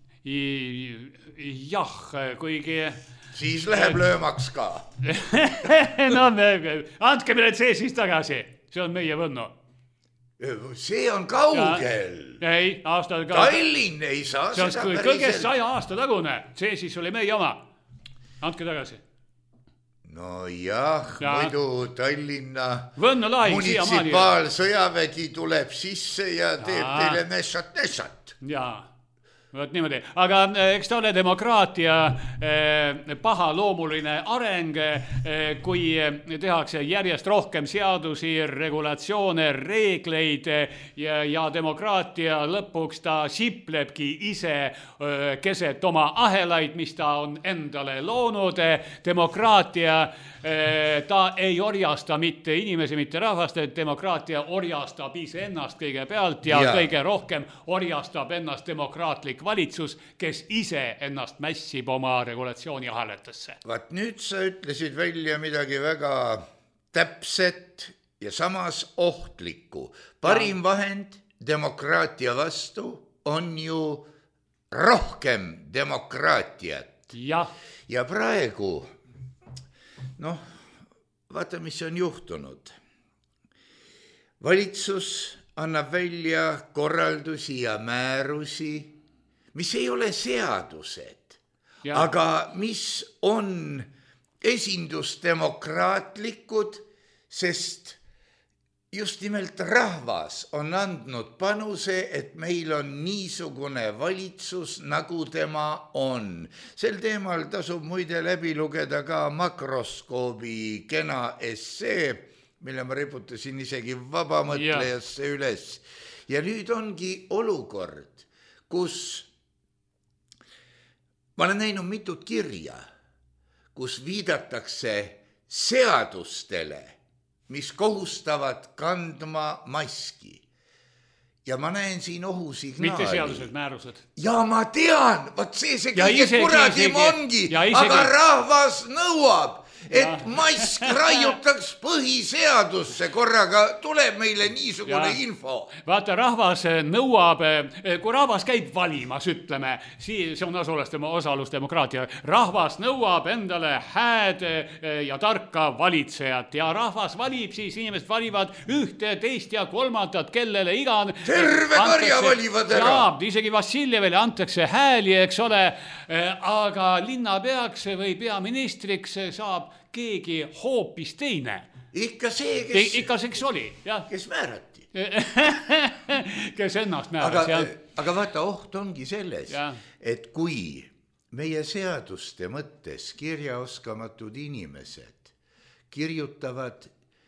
D: Jah, kuigi...
C: Siis läheb löömaks ka.
D: No, andke meile see siis tagasi. See on meie võnnu.
C: See on kaugel.
D: Ei, aastal ka...
C: Tallinn ei saa
D: seda päriselt. Kõigest saja aasta tagune. See siis oli meie oma. Andke tagasi.
C: No jah, ja. Muidu Tallinna munitsipaalsõjavägi tuleb sisse ja teeb ja. Teile nešat-nešat.
D: Jaa, võt niimoodi. Aga eks ta ole demokraatia pahaloomuline areng, kui tehakse järjest rohkem seadusi, regulatsioone, reegleid ja, ja demokraatia lõpuks ta siplebki ise keset oma ahelaid, mis ta on endale loonud. Demokraatia ta ei orjasta mitte inimesi, mitte rahvast, et demokraatia orjastab ise ennast kõige pealt ja, ja kõige rohkem orjastab ennast demokraatlik valitsus, kes ise ennast mässib oma regulatsiooni aheletesse.
C: Vaat nüüd sa ütlesid välja midagi väga täpset ja samas ohtlikku. Parim ja. Vahend demokraatia vastu on ju rohkem demokraatiat.
D: Ja,
C: ja praegu, noh, vaata, mis on juhtunud. Valitsus annab välja korraldusi ja määrusi, mis ei ole seadused, ja. Aga mis on esindusdemokraatlikud, sest just nimelt rahvas on andnud panuse, et meil on niisugune valitsus, nagu tema on. Sel teemal tasub muide läbi lugeda ka Makroskoobi kena essee, mille ma riputasin isegi vabamõtlejasse ja. Üles. Ja nüüd ongi olukord, kus ma olen näinud mitut kirja, kus viidatakse seadustele, mis kohustavad kandma maski. Ja ma näen siin ohusignaali.
D: Mitte seadused, määrused.
C: Ja ma tean, vaat see see kõige kuradim ongi, aga rahvas nõuab, et ja. Mask raiutaks põhiseadusse, korraga tuleb meile niisugune ja. Info.
D: Vaata, rahvas nõuab, kui rahvas käib valimas, ütleme, see on osalusdemokraatia, rahvas nõuab endale hääd ja tarka valitsejat ja rahvas valib, siis inimesed valivad ühte, teist ja kolmandat, kellele igan.
C: Terve karja valivad ära.
D: Jaa, isegi Vassiljevile antakse hääli, eks ole, aga linnapeaks või peaministriks saab keegi hoopis teine.
C: Ikka see, kes...
D: Ikka seks oli, jah.
C: Kes määrati.
D: Kes ennast määras,
C: aga,
D: jah.
C: Aga vaata, oht ongi selles, ja. Et kui meie seaduste mõttes kirjaoskamatud inimesed kirjutavad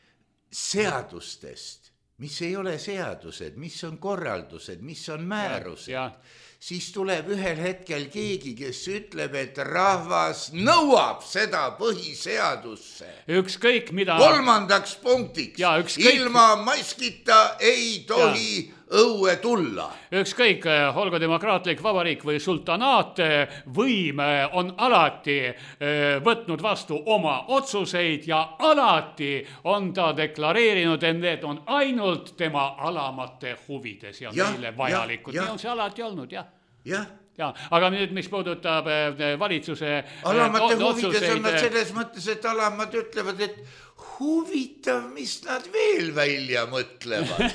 C: seadustest, mis ei ole seadused, mis on korraldused, mis on määrused, ja, ja. Siis tuleb ühel hetkel keegi, kes ütleb, et rahvas nõuab seda põhiseadusse.
D: Ükskõik mida...
C: Kolmandaks punktiks.
D: Ja, ükskõik...
C: Ilma maskita ei tohi ja. Õue tulla.
D: Ükskõik, olgu demokraatlik vabariik või sultanaat, võim on alati võtnud vastu oma otsuseid ja alati on ta deklareerinud, et need on ainult tema alamate huvides ja, ja meile vajalikud. Nii on see alati olnud, jah.
C: Jah.
D: Ja, aga nüüd, mis puudutab valitsuse
C: alamate huvides on nad selles mõttes, et alamad ütlevad, et huvitav, mis nad veel välja mõtlevad.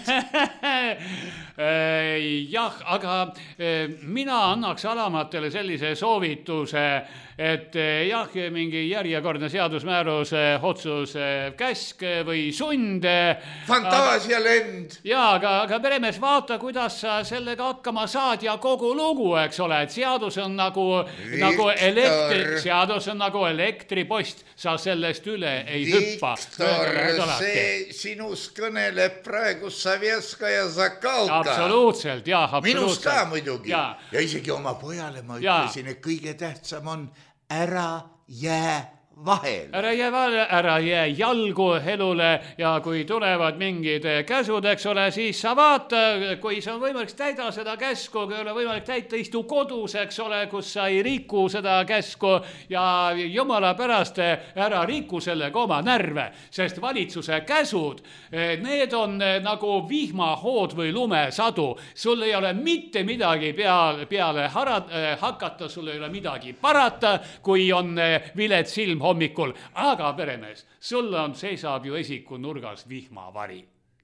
D: Jah, aga mina annaks alamatele sellise soovituse, et jah, mingi järjekordne seadusmäärus, otsus, käsk või sund.
C: Fantaasialend.
D: Jaa, aga, aga peremees, vaata, kuidas sa sellega hakkama saad ja kogu lugu, eks ole, et seadus on nagu, nagu elektri, seadus on nagu elektripost, sa sellest üle ei hüppa.
C: Viktor, see sinus kõneleb praegu Savjeska ja Zakauka.
D: Absoluutselt, jah, absoluutselt.
C: Minus ka muidugi. Ja,
D: ja
C: isegi oma pojale ma ütlesin, et kõige tähtsam on ära jää vahel.
D: Ära jää vahel, ära jää jalgu elule ja kui tulevad mingid käsud, eks ole, siis sa vaata, kui see on võimalik täida seda käsku, kui ei ole võimalik täita, istu kodus, eks ole, kus sa ei riku seda käsku ja jumala pärast ära riku sellega oma närve, sest valitsuse käsud, need on nagu vihmahood või lumesadu. Sul ei ole mitte midagi peale, peale harad, hakata, sul ei ole midagi parata, kui on vilet silm hommikul, aga peremees, sul on, seisab ju esiku nurgas vihmavari.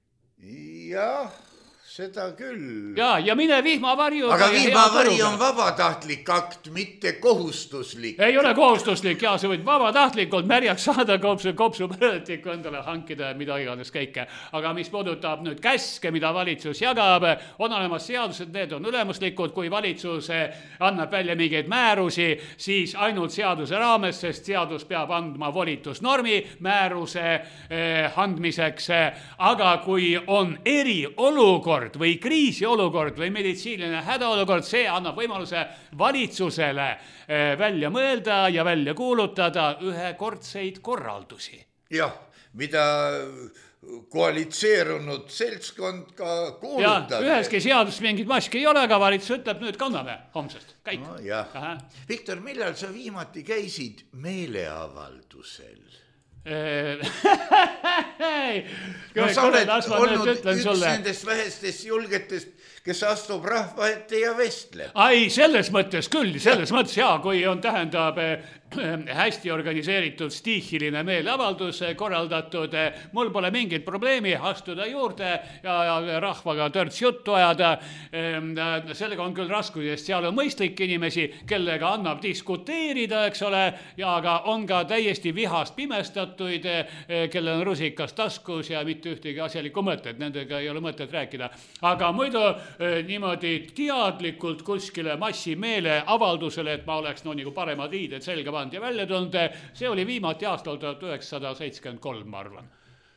C: Jah, seda küll.
D: Ja, ja mine vihmavarju.
C: Aga vihmavari on vabatahtlik akt, mitte kohustuslik.
D: Ei ole kohustuslik, ja sa võid vabatahtlikult märjaks saada kopsu, kopsu põletikku endale hankida mida iganes kõike. Aga mis puudutab nüüd käske, mida valitsus jagab, on olemas seadused, need on ülemuslikud, kui valitsus annab välja mingeid määrusi, siis ainult seaduse raames, sest seadus peab andma volitusnormi määruse eh, andmiseks. Aga kui on eriolukord või kriisiolukord või meditsiiniline hädaolukord, see annab võimaluse valitsusele välja mõelda ja välja kuulutada ühekordseid korraldusi.
C: Jah, mida koalitseerunud seltskond ka kuulutab.
D: Ja, üheski seadus mingit maski ei ole, aga valitsus ütleb, nüüd kanname homsest. Käik.
C: No, jah. Viktor, millal sa viimati käisid meeleavaldusel? No sa oled olnud üks nendest vähestest julgetest, kes astub rahva ette ja vestleb.
D: Ai, selles mõttes küll, selles ja. mõttes jaa, kui on tähendab hästi organiseeritud stiihiline meeleavaldus korraldatud, mul pole mingit probleemi astuda juurde ja, ja rahvaga törts juttu ajada. Sellega on küll raskus, sest seal on mõistlik inimesi, kellega annab diskuteerida, eks ole, ja aga on ka täiesti vihast pimestatuid, kellel on rusikas taskus ja mitte ühtegi asjalikku mõtet, nendega ei ole mõtet rääkida. Aga muidu niimoodi teadlikult kuskile massimeele avaldusele, et ma oleks no nagu paremad riided selga pannud ja välja tulnud, see oli viimati aastal tuhat üheksasada seitsekümmend kolm, ma arvan.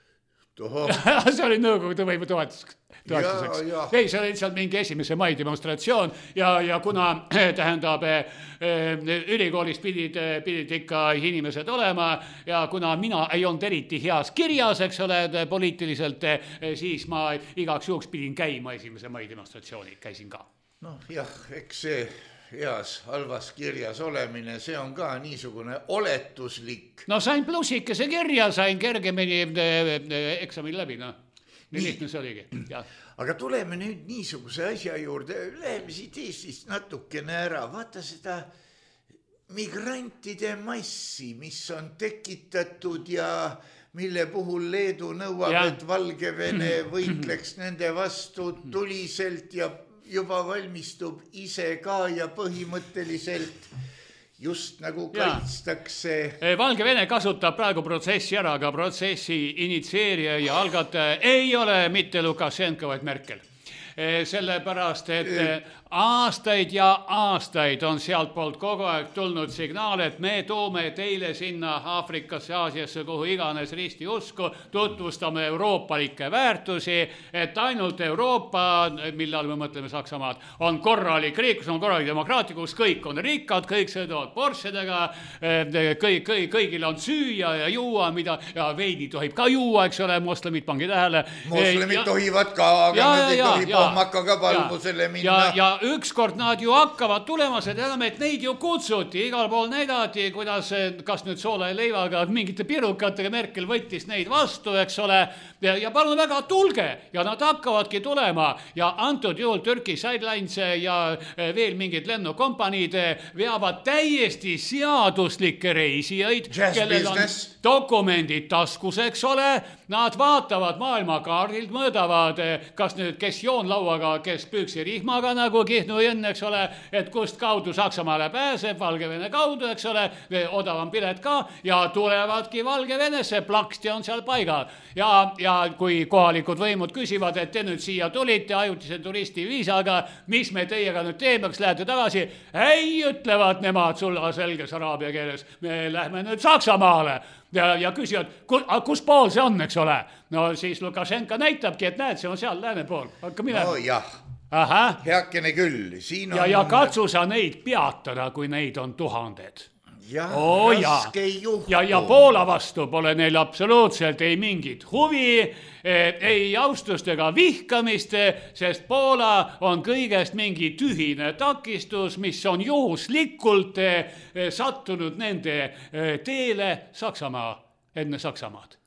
D: See oli nõukogude võimu toetuseks. toetuseks. Ja, ja. Ei, see oli lihtsalt mingi esimese mai demonstratsioon ja, ja kuna tähendab ülikoolist pidid, pidid ikka inimesed olema ja kuna mina ei olnud eriti heas kirjas, eks ole, poliitiliselt, siis ma igaks juhuks pidin käima esimese mai demonstratsiooni, käisin ka.
C: No jah, eks see heas halvas kirjas olemine, see on ka niisugune oletuslik.
D: No sain plussikese kirja, sain kergemini eksamil läbi, no. Nii lihtne see oligi. Ja.
C: Aga tuleme nüüd niisuguse asja juurde, läheme siit Eestist natukene ära, vaata seda migrantide massi, mis on tekitatud ja mille puhul Leedu nõuab, ja. et Valgevene võitleks nende vastu tuliselt ja juba valmistub ise ka ja põhimõtteliselt just nagu kaitstakse.
D: Valgevene kasutab praegu protsessi ära, aga protsessi initsieerija ja algataja ei ole mitte Lukašenko, vaid Merkel. Sellepärast, et aastaid ja aastaid on sealt poolt kogu aeg tulnud signaal, et me toome teile sinna Aafrikasse, Aasiasse, kuhu iganes risti usku, tutvustame euroopalikke väärtusi, et ainult Euroopa, millal me mõtleme Saksamaad, on korralik riik, kus on korralik demokraatia, kus kõik on rikkad, kõik sõidavad Porschedega, kõik, kõik, kõigil on süüa ja juua, mida, ja veini tohib ka juua, eks ole, moslemid, pangi tähele.
C: Moslemid ja, tohivad ka, aga ja, nad ei ja, tohi pohmaka ka palmusele minna.
D: Ja, ja ükskord nad ju hakkavad tulema, see teadame, et neid ju kutsuti, igal pool näidati, kuidas, kas nüüd soola ja leivaga, mingite pirukatega Merkel võttis neid vastu, eks ole, ja, ja palun väga tulge ja nad hakkavadki tulema ja antud juhul Turkish Airlines ja veel mingid lennukompaniid veavad täiesti seaduslikke reisijaid, kellel on dokumendid taskus, eks ole, nad vaatavad maailmakaardilt, mõõdavad, kas nüüd, kes joonlauaga, kes püksirihmaga nagu Kihnu Jõnn, eks ole, et kust kaudu Saksamaale pääseb, Valgevene kaudu, eks ole, odavam pilet ka ja tulevadki Valgevenesse, plaksti on seal paigal. Ja, ja kui kohalikud võimud küsivad, et te nüüd siia tulite ajutise turisti viisaga, mis me teiega nüüd teeme, kas lähete tagasi? Ei, ütlevad nemad sulla selges araabia keeles, me lähme nüüd Saksamaale. Ja, ja küsivad, kus, kus pool see on, eks ole? No siis Lukašenka näitabki, et näed, see on seal lääne pool. Hakka minema.
C: No jah,
D: Aha.
C: heakene küll. Siin on...
D: Ja, ja katsu sa neid peatada, kui neid on tuhanded.
C: Jah,
D: oh,
C: raske ei juhtu.
D: Ja, ja Poola vastu pole neil absoluutselt ei mingit huvi, ei austust ega vihkamist, sest Poola on kõigest mingi tühine takistus, mis on juhuslikult sattunud nende teele Saksamaa, enne Saksamaad.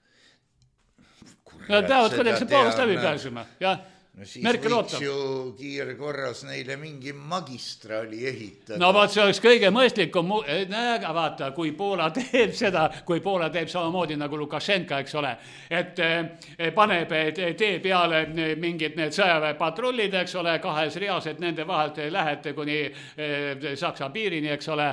D: Nad peavad kuidagi Poolast läbi pääsema, jah.
C: No siis
D: Merkel
C: võiks
D: ootab.
C: ju kiirkorras neile mingi magistraali ehitada.
D: No vaat see oleks kõige mõistlikum, aga vaata, kui Poola teeb seda, kui Poola teeb samamoodi nagu Lukašenka, eks ole, et paneb tee peale mingid need sõjaväepatrullid, eks ole, kahes reas, et nende vahelt lähete kuni Saksa piirini, eks ole,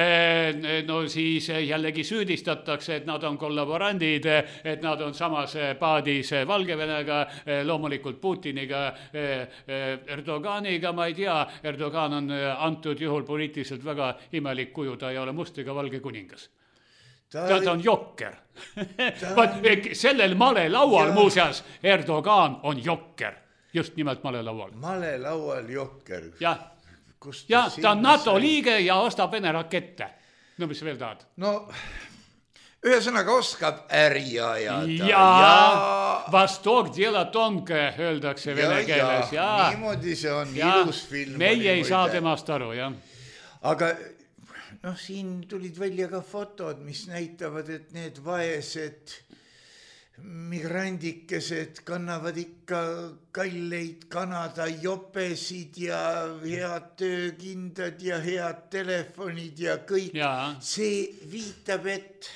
D: no siis jällegi süüdistatakse, et nad on kollaborandid, et nad on samas paadis Valgevenega, loomulikult Putiniga, Erdoganiga, ma ei tea, Erdogan on antud juhul poliitiliselt väga imelik kuju, ta ei ole must ega valge kuningas. Ta, ta on jokker. Ta... sellel malelaual muuseas Erdogan on jokker, just nimelt malelaual.
C: Malelaual jokker?
D: Jah, ja, ta on NATO sai... liige ja ostab Vene rakette. No mis veel tahad?
C: No... Ühesõnaga oskab äri ajada.
D: Ja, ja... Vostok dela tonke, öeldakse vene keeles. Ja,
C: niimoodi see on
D: ja,
C: ilus film.
D: Meie ei saa temast aru, jah.
C: Aga noh, siin tulid välja ka fotod, mis näitavad, et need vaesed migrandikesed kannavad ikka kalleid Kanada jopesid ja head töökindad ja head telefonid ja kõik. Ja. See viitab, et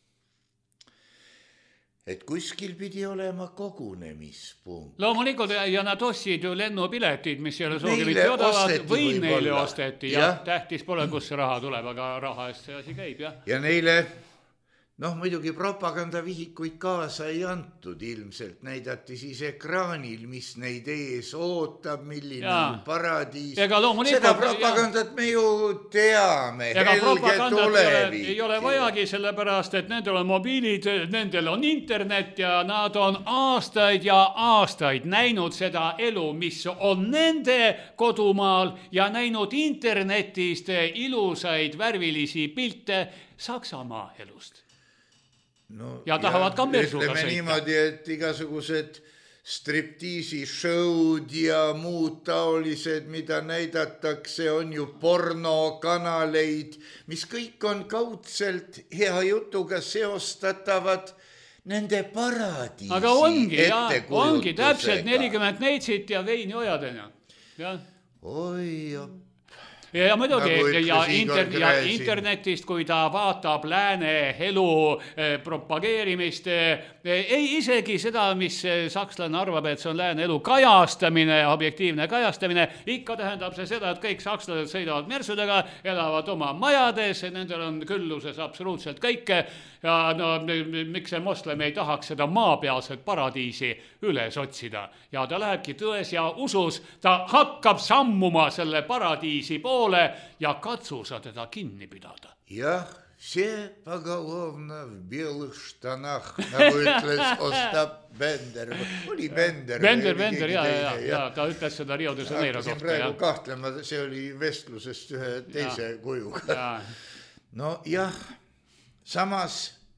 C: et kuskil pidi olema kogunemispunkt.
D: Loomulikult ja nad ostsid ju lennupiletid, mis ei ole soogi mitte odavad, või neile osteti. Ja, ja tähtis pole, kus see raha tuleb, aga raha eest see asi käib. Ja,
C: ja neile, noh muidugi propagandavihikuid kaasa ei antud ilmselt. Näidati siis ekraanil, mis neid ees ootab, milline ja. On paradiis. Seda propagandat ja. Me ju teame.
D: Ega propagandat ei ole, ei ole vajagi, sellepärast, et nendel on mobiilid, nendel on internet ja nad on aastaid ja aastaid näinud seda elu, mis on nende kodumaal ja näinud internetist ilusaid värvilisi pilte Saksamaa elust. No, ja tahavad ka mersuga sõita.
C: Niimoodi, et igasugused striptiisi show'd ja muud taolised, mida näidatakse, on ju pornokanaleid, mis kõik on kaudselt hea jutuga seostatavad nende paradiisi.
D: Aga ongi, ja, ongi täpselt nelikümmend neitsit ja veiniojadena. Ja.
C: Oi, jah.
D: Ja muidugi nagu ja, inter, ja internetist, kui ta vaatab lääne elu eh, propageerimist, eh, ei isegi seda, mis sakslane arvab, et see on lääne elu kajastamine, objektiivne kajastamine, ikka tähendab see seda, et kõik sakslased sõidavad mersudega, elavad oma majades, nendel on külluses absoluutselt kõike ja no miks see moslem ei tahaks seda maapealset paradiisi üles otsida ja ta lähebki tões ja usus, ta hakkab sammuma selle paradiisi poole ja katsu sa teda kinni pidada.
C: Jah, see pogolovna v belых штанах, nagu ütles Ostap Bender. Oli Bender.
D: Bender, Bender, ja, ja, ja, ta ütles seda Rio de Janeiro kohta.
C: Praegu kahtlema, see oli vestlusest ühe teise ja. Kujuga. Ja. No jah, samas,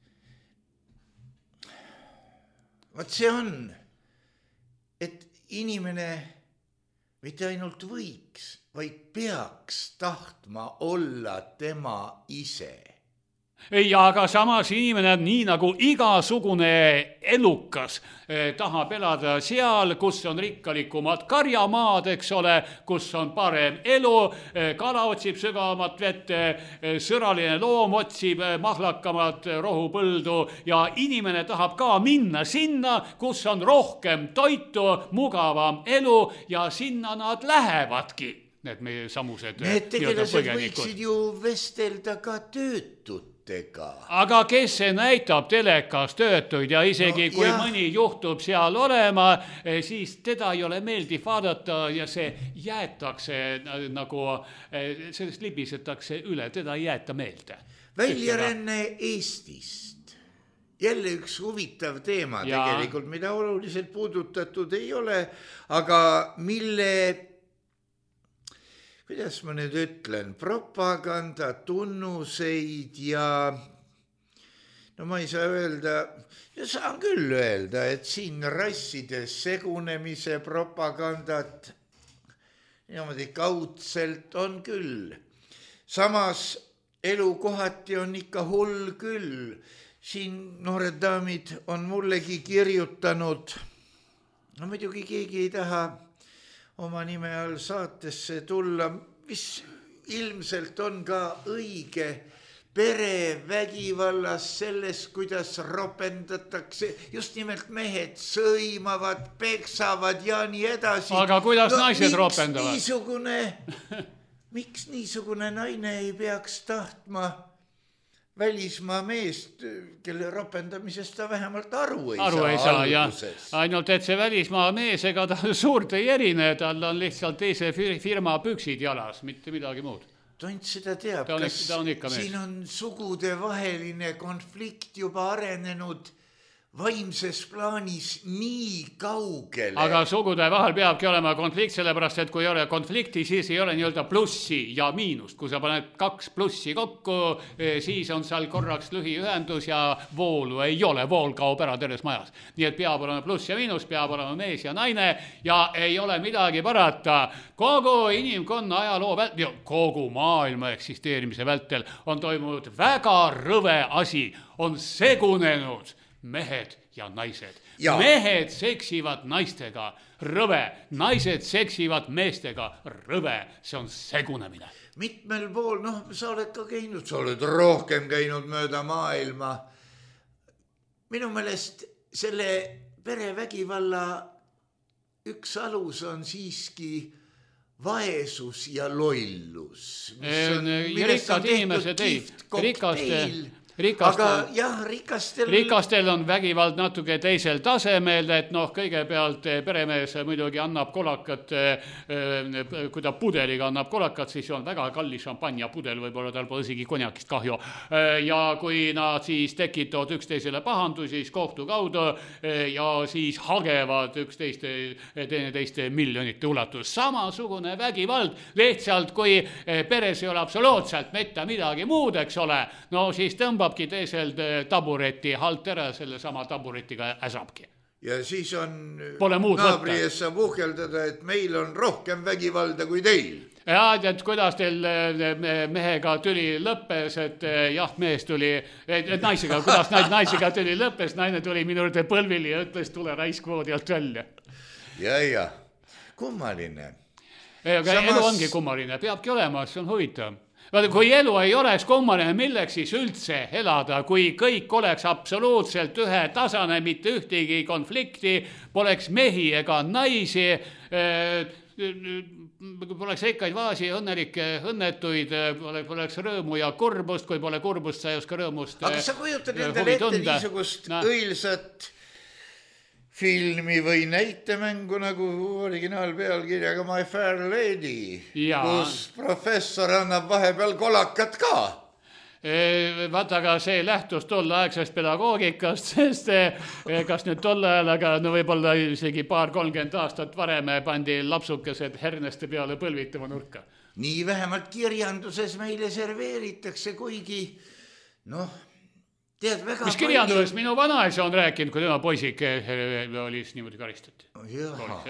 C: vaat see on, et inimene mitte ainult võiks, vaid peaks tahtma olla tema ise.
D: Ja aga samas inimene nii nagu igasugune elukas eh, tahab elada seal, kus on rikkalikumad karjamaad, eks ole, kus on parem elu, eh, kala otsib sügavamat vette, eh, sõraline loom otsib eh, mahlakamat rohupõldu ja inimene tahab ka minna sinna, kus on rohkem toitu, mugavam elu ja sinna nad lähevadki. need meie samused
C: need tegelased võiksid ju vestelda ka töötutega.
D: Aga kes see näitab telekas töötuid ja isegi no, kui jah. mõni juhtub seal olema, siis teda ei ole meeldiv vaadata ja see jäetakse nagu, sellest libisetakse üle, teda ei jäeta meelde.
C: Väljaränne Eestist. Jälle üks huvitav teema ja. tegelikult, mida oluliselt puudutatud ei ole, aga mille kuidas ma nüüd ütlen, propaganda tunnuseid ja no ma ei saa öelda, ja saan küll öelda, et siin rasside segunemise propagandat niimoodi kaudselt on küll. Samas elu kohati on ikka hull küll. Siin noored daamid on mullegi kirjutanud, no muidugi keegi ei taha oma nime all saatesse tulla, mis ilmselt on ka õige perevägivallas selles, kuidas ropendatakse, just nimelt mehed sõimavad, peksavad ja nii edasi.
D: Aga kuidas no, naised ropendavad?
C: Niisugune, miks niisugune naine ei peaks tahtma välismaa meest, kelle ropendamisest ta vähemalt aru ei
D: aru
C: saa.
D: Ei saa ja ainult, et see välismaa mees, ega ta suurt ei erine, tal on lihtsalt teise firma püksid jalas, mitte midagi muud.
C: Tont seda teab,
D: ta on,
C: kas
D: ta on
C: siin on sugude vaheline konflikt juba arenenud vaimses plaanis nii kaugele.
D: Aga sugude vahel peabki olema konflikt, sellepärast, et kui ei ole konflikti, siis ei ole nii-öelda plussi ja miinust. Kui sa paned kaks plussi kokku, siis on seal korraks lühiühendus ja voolu ei ole, vool kaob ära terves majas. Nii et peab olema pluss ja miinus, peab olema mees ja naine ja ei ole midagi parata. Kogu inimkonna ajaloo vältel, kogu maailma eksisteerimise vältel on toimunud väga rõve asi, on segunenud mehed ja naised. Ja. Mehed seksivad naistega, rõve. Naised seksivad meestega, rõve. See on segunemine.
C: Mitmel pool, noh, sa oled ka käinud, sa oled rohkem käinud mööda maailma. Minu meelest selle perevägivalla üks alus on siiski vaesus ja lollus.
D: Mis on, ja rikkad inimesed ei, rikaste... Rikastel,
C: aga jah, rikastel...
D: rikastel on vägivald natuke teisel tasemel, et noh, kõigepealt peremees muidugi annab kolakat, kui ta pudeliga annab kolakat, siis on väga kallis šampanja pudel, võib-olla tal pole isegi konjakist kahju. Ja kui nad siis tekitavad üksteisele pahandusi, siis kohtu kaudu ja siis hagevad üksteiste, teiste miljonite ulatus. Samasugune vägivald, lihtsalt kui peres ei ole absoluutselt mitte midagi muud, eks ole, no siis tõmbab Tõmbabki teiselt tabureti halt ära, selle sama taburetiga äsabki.
C: Ja siis on naabri ees saab uhkeldada, et meil on rohkem vägivalda kui teil.
D: Ja, et kuidas teil mehega tüli lõppes, et jah, mees tuli, et naisega, kuidas naisega tüli lõppes, naine tuli minu juurde põlvili ja ütles, tule raiskvoodi alt välja.
C: Ja, ja, kummaline.
D: Aga Samas... elu ongi kummaline, peabki olema, see on huvitav. Kui elu ei oleks kummaline, milleks siis üldse elada, kui kõik oleks absoluutselt ühe tasane, mitte ühtegi konflikti, poleks mehi ega naisi, poleks reikkaid vaasi, õnnelikke, õnnetuid, poleks rõõmu ja kurbust, kui pole kurbust, sa ei oska rõõmust.
C: Aga sa kujutad endale ette niisugust no. õilsat filmi või näitemängu nagu originaalpealkirjaga My Fair Lady, ja. kus professor annab vahepeal kolakat ka.
D: E, vaata, aga see lähtus tolleaegsest pedagoogikast, sest kas nüüd tolle ajal, aga no võib-olla isegi paar kolmkümmend aastat varem pandi lapsukesed herneste peale põlvitama nurka.
C: Nii vähemalt kirjanduses meile serveeritakse, kuigi noh, tead, väga
D: mis kirjanduses palju... minu vanaisa on rääkinud, kui tema poisike oli niimoodi karistati.
C: Koolis,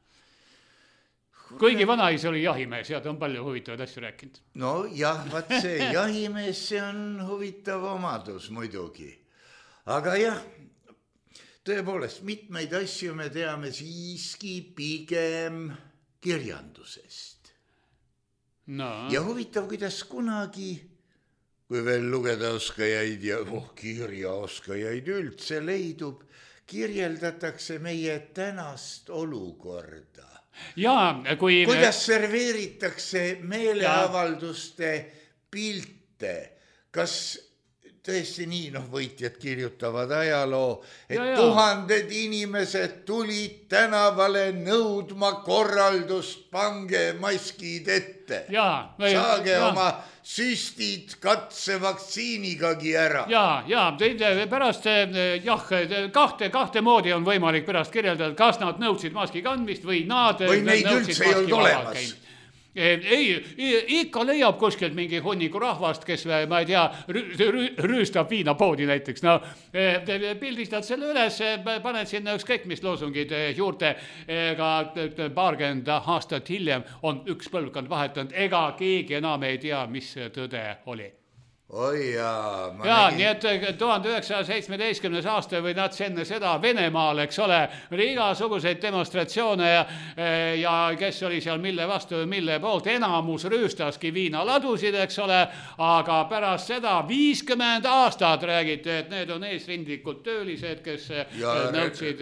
D: kuigi vanaisa oli jahimees ja ta on palju huvitavaid asju rääkinud.
C: No jah, vaat see jahimees, see on huvitav omadus muidugi. Aga jah, tõepoolest, mitmeid asju me teame siiski pigem kirjandusest. No. Ja huvitav, kuidas kunagi... kui veel lugeda oskajaid ja oh, kirja oskajaid üldse leidub, kirjeldatakse meie tänast olukorda.
D: Ja, kui...
C: kuidas serveeritakse meeleavalduste pilte, kas tõesti nii, noh, võitjad kirjutavad ajaloo, et ja, ja. tuhanded inimesed tulid tänavale nõudma korraldust, pange maskid ette.
D: Ja, või,
C: saage
D: ja.
C: oma süstid katsevaktsiinigagi ära.
D: Ja, ja, pärast jah, kahte, kahte moodi on võimalik pärast kirjeldada, kas nad nõudsid maski kandmist või nad
C: või neid üldse ei olnud olemas.
D: Ei, ikka leiab kuskilt mingi hunniku rahvast, kes, ma ei tea, rüüstab viinapoodi näiteks. No, pildistad selle üles, paned sinna ükskõik mis loosungid juurde, ega paarkümmend aastat hiljem on üks põlvkond vahetanud, ega keegi enam ei tea, mis tõde oli.
C: Oi jaa,
D: ma ja, nägin. Nii et tuhande üheksasaja seitsmeteistkümnes aasta või nats enne seda Venemaal, eks ole, oli igasuguseid demonstratsioone ja, ja kes oli seal mille vastu või mille poolt, enamus rüüstaski viinaladusid, eks ole, aga pärast seda viiskümmend aastat räägiti, et need on eesrindlikud töölised, kes ja nõudsid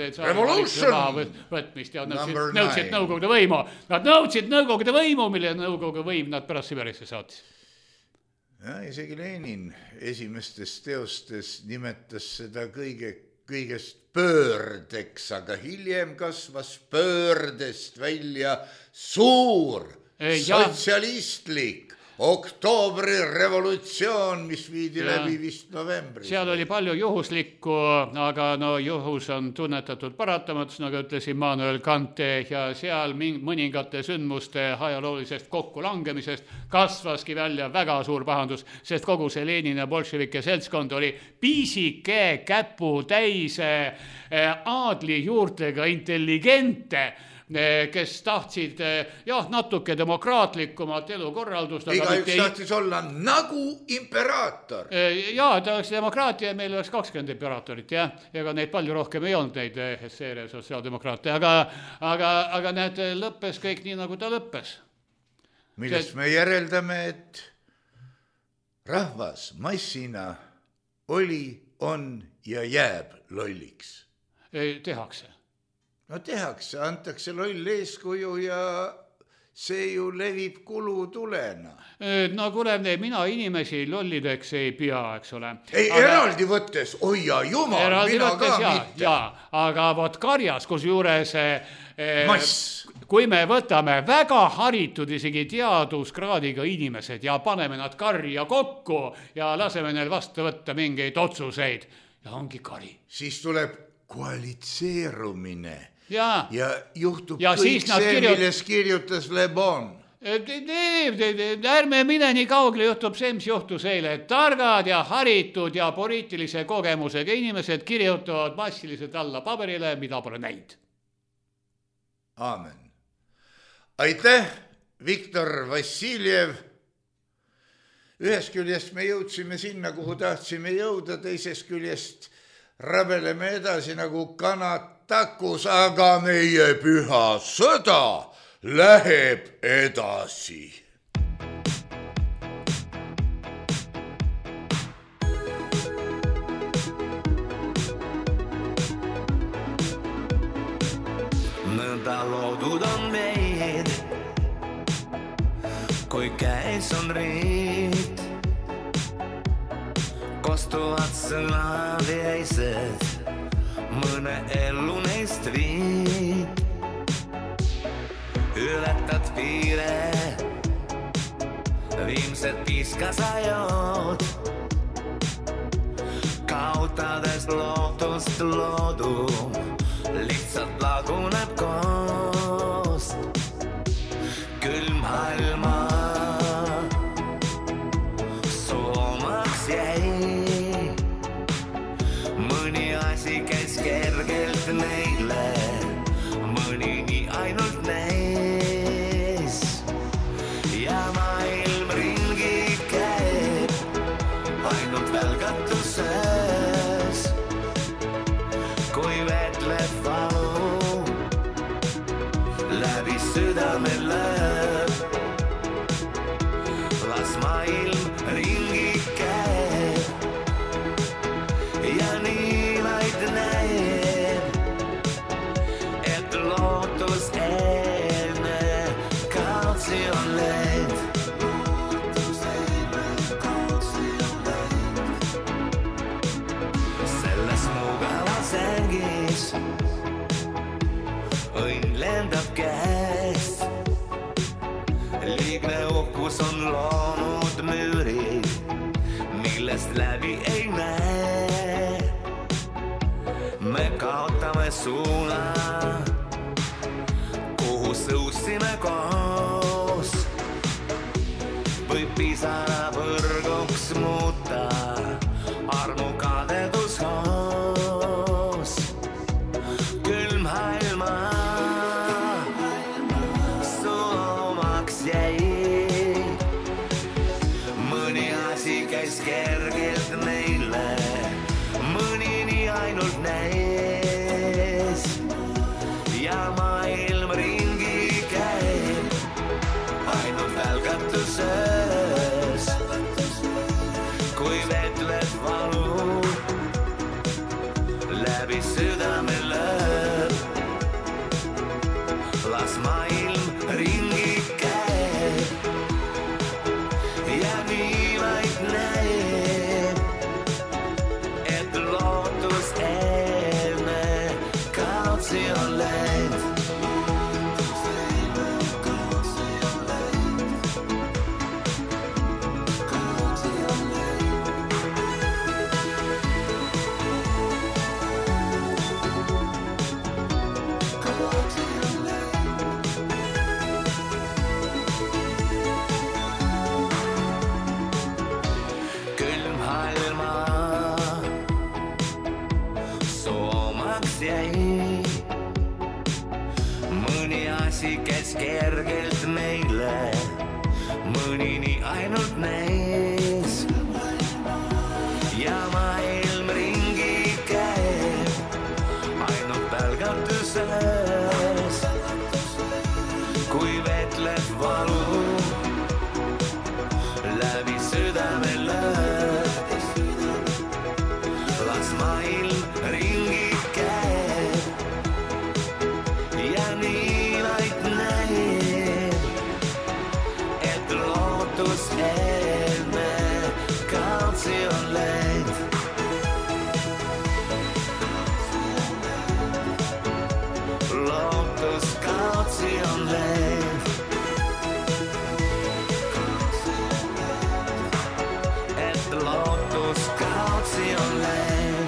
D: võtmist ja nõudsid, nõudsid nõukogude võimu. Nad nõudsid nõukogude võimu, mille nõukogude võim nad pärast Siberisse saatis.
C: Ja, isegi Lenin esimestes teostes nimetas seda kõige, kõigest pöördeks, aga hiljem kasvas pöördest välja suur ja. sotsialistlik oktoobri revolutsioon, mis viidi ja. läbi vist novembris.
D: Seal oli palju juhuslikku, aga no juhus on tunnetatud paratamatus, nagu ütles Immanuel Kant, ja seal mõningate sündmuste ajaloolisest kokkulangemisest kasvaski välja väga suur pahandus, sest kogu see Lenin ja bolševike seltskond oli piisike käpu täis aadli juurtega intelligente, kes tahtsid jah, natuke demokraatlikumat elukorraldust.
C: Iga üks ei... tahtis olla nagu imperaator.
D: Jaa, ta oleks demokraatia, meil oleks kakskümmend imperaatorit, jah. Ega neid palju rohkem ei olnud neid seeria sotsiaaldemokraate, aga, aga, aga need lõppes kõik nii, nagu ta lõppes.
C: Millest See... me järeldame, et rahvas massina oli, on ja jääb lolliks.
D: Tehakse.
C: No tehakse, antakse loll eeskuju ja see ju levib kulutulena.
D: No kuule, mina inimesi lollideks ei pea, eks ole.
C: Ei, aga... eraldi võttes, oi ja jumal,
D: eraldi
C: mina
D: võttes,
C: ka
D: ja,
C: mitte.
D: Ja, aga võt karjas, kus juures...
C: Mass.
D: Kui me võtame väga haritud isegi teaduskraadiga inimesed ja paneme nad karja kokku ja laseme neil vastu võtta mingeid otsuseid ja ongi kari.
C: Siis tuleb koalitseerumine.
D: Ja,
C: ja juhtub
D: ja
C: kõik see,
D: kirjut...
C: milles kirjutas Le Bon.
D: Ärme mine nii kaugele, juhtub see, mis juhtus eile. Targad ja haritud ja poliitilise kogemusega inimesed kirjutavad massiliselt alla paberile, mida pole näinud.
C: Aamen. Aitäh, Viktor Vassiljev. Ühest küljest me jõudsime sinna, kuhu tahtsime jõuda, teisest küljest rabeleme edasi nagu kanad takus, aga meie püha sõda läheb edasi.
E: Nõnda loodud on meid, kui käes on riit, kostuvad sõnad jäised, mõne ellu neist viid. Ületad piire, viimsed piiska sa jood, kaotades lootust loodu, lihtsalt laguneb koost. Külm halma soomaks jäi, mõni asi käis kergelt neile, mõni nii ainult neis. Ja maailm ringi käib ainult välgatuses, kui vetleb valu läbi südame lööb. Las maailm ringi käib ja nii vaid näeb, et lootus eel ootame suuna, kuhu sõusime koos. Võib pisara põrguks muuta armu kadedus hoos. Külm halma su omaks jäi. Mõni asi käis kergelt meile, mõni nii ainult näis. Ja maailm ringi käib ainult välgatuses. Kui vetled valu läbi südame lööb, las maailm ringi käib ja nii vaid näeb, et lootus enne kaotsi on läinud. Mõni asi käis kergelt meile, mõni nii ainult näis. Ja maailm ringi käib ainult välgatuses. Kui vetled valu läbi südame lööb, las maailm ringi käib ja nii vaid näib, et lootus enne kaotsi on läinud. Lootus kaotsi on läinud. Et lootus kaotsi on läinud.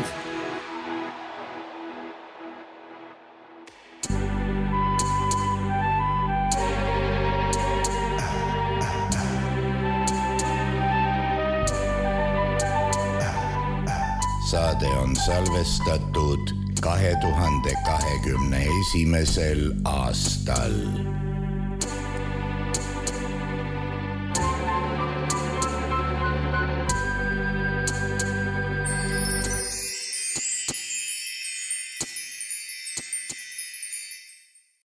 F: Saade on salvestatud kahe tuhande kahekümne esimesel aastal.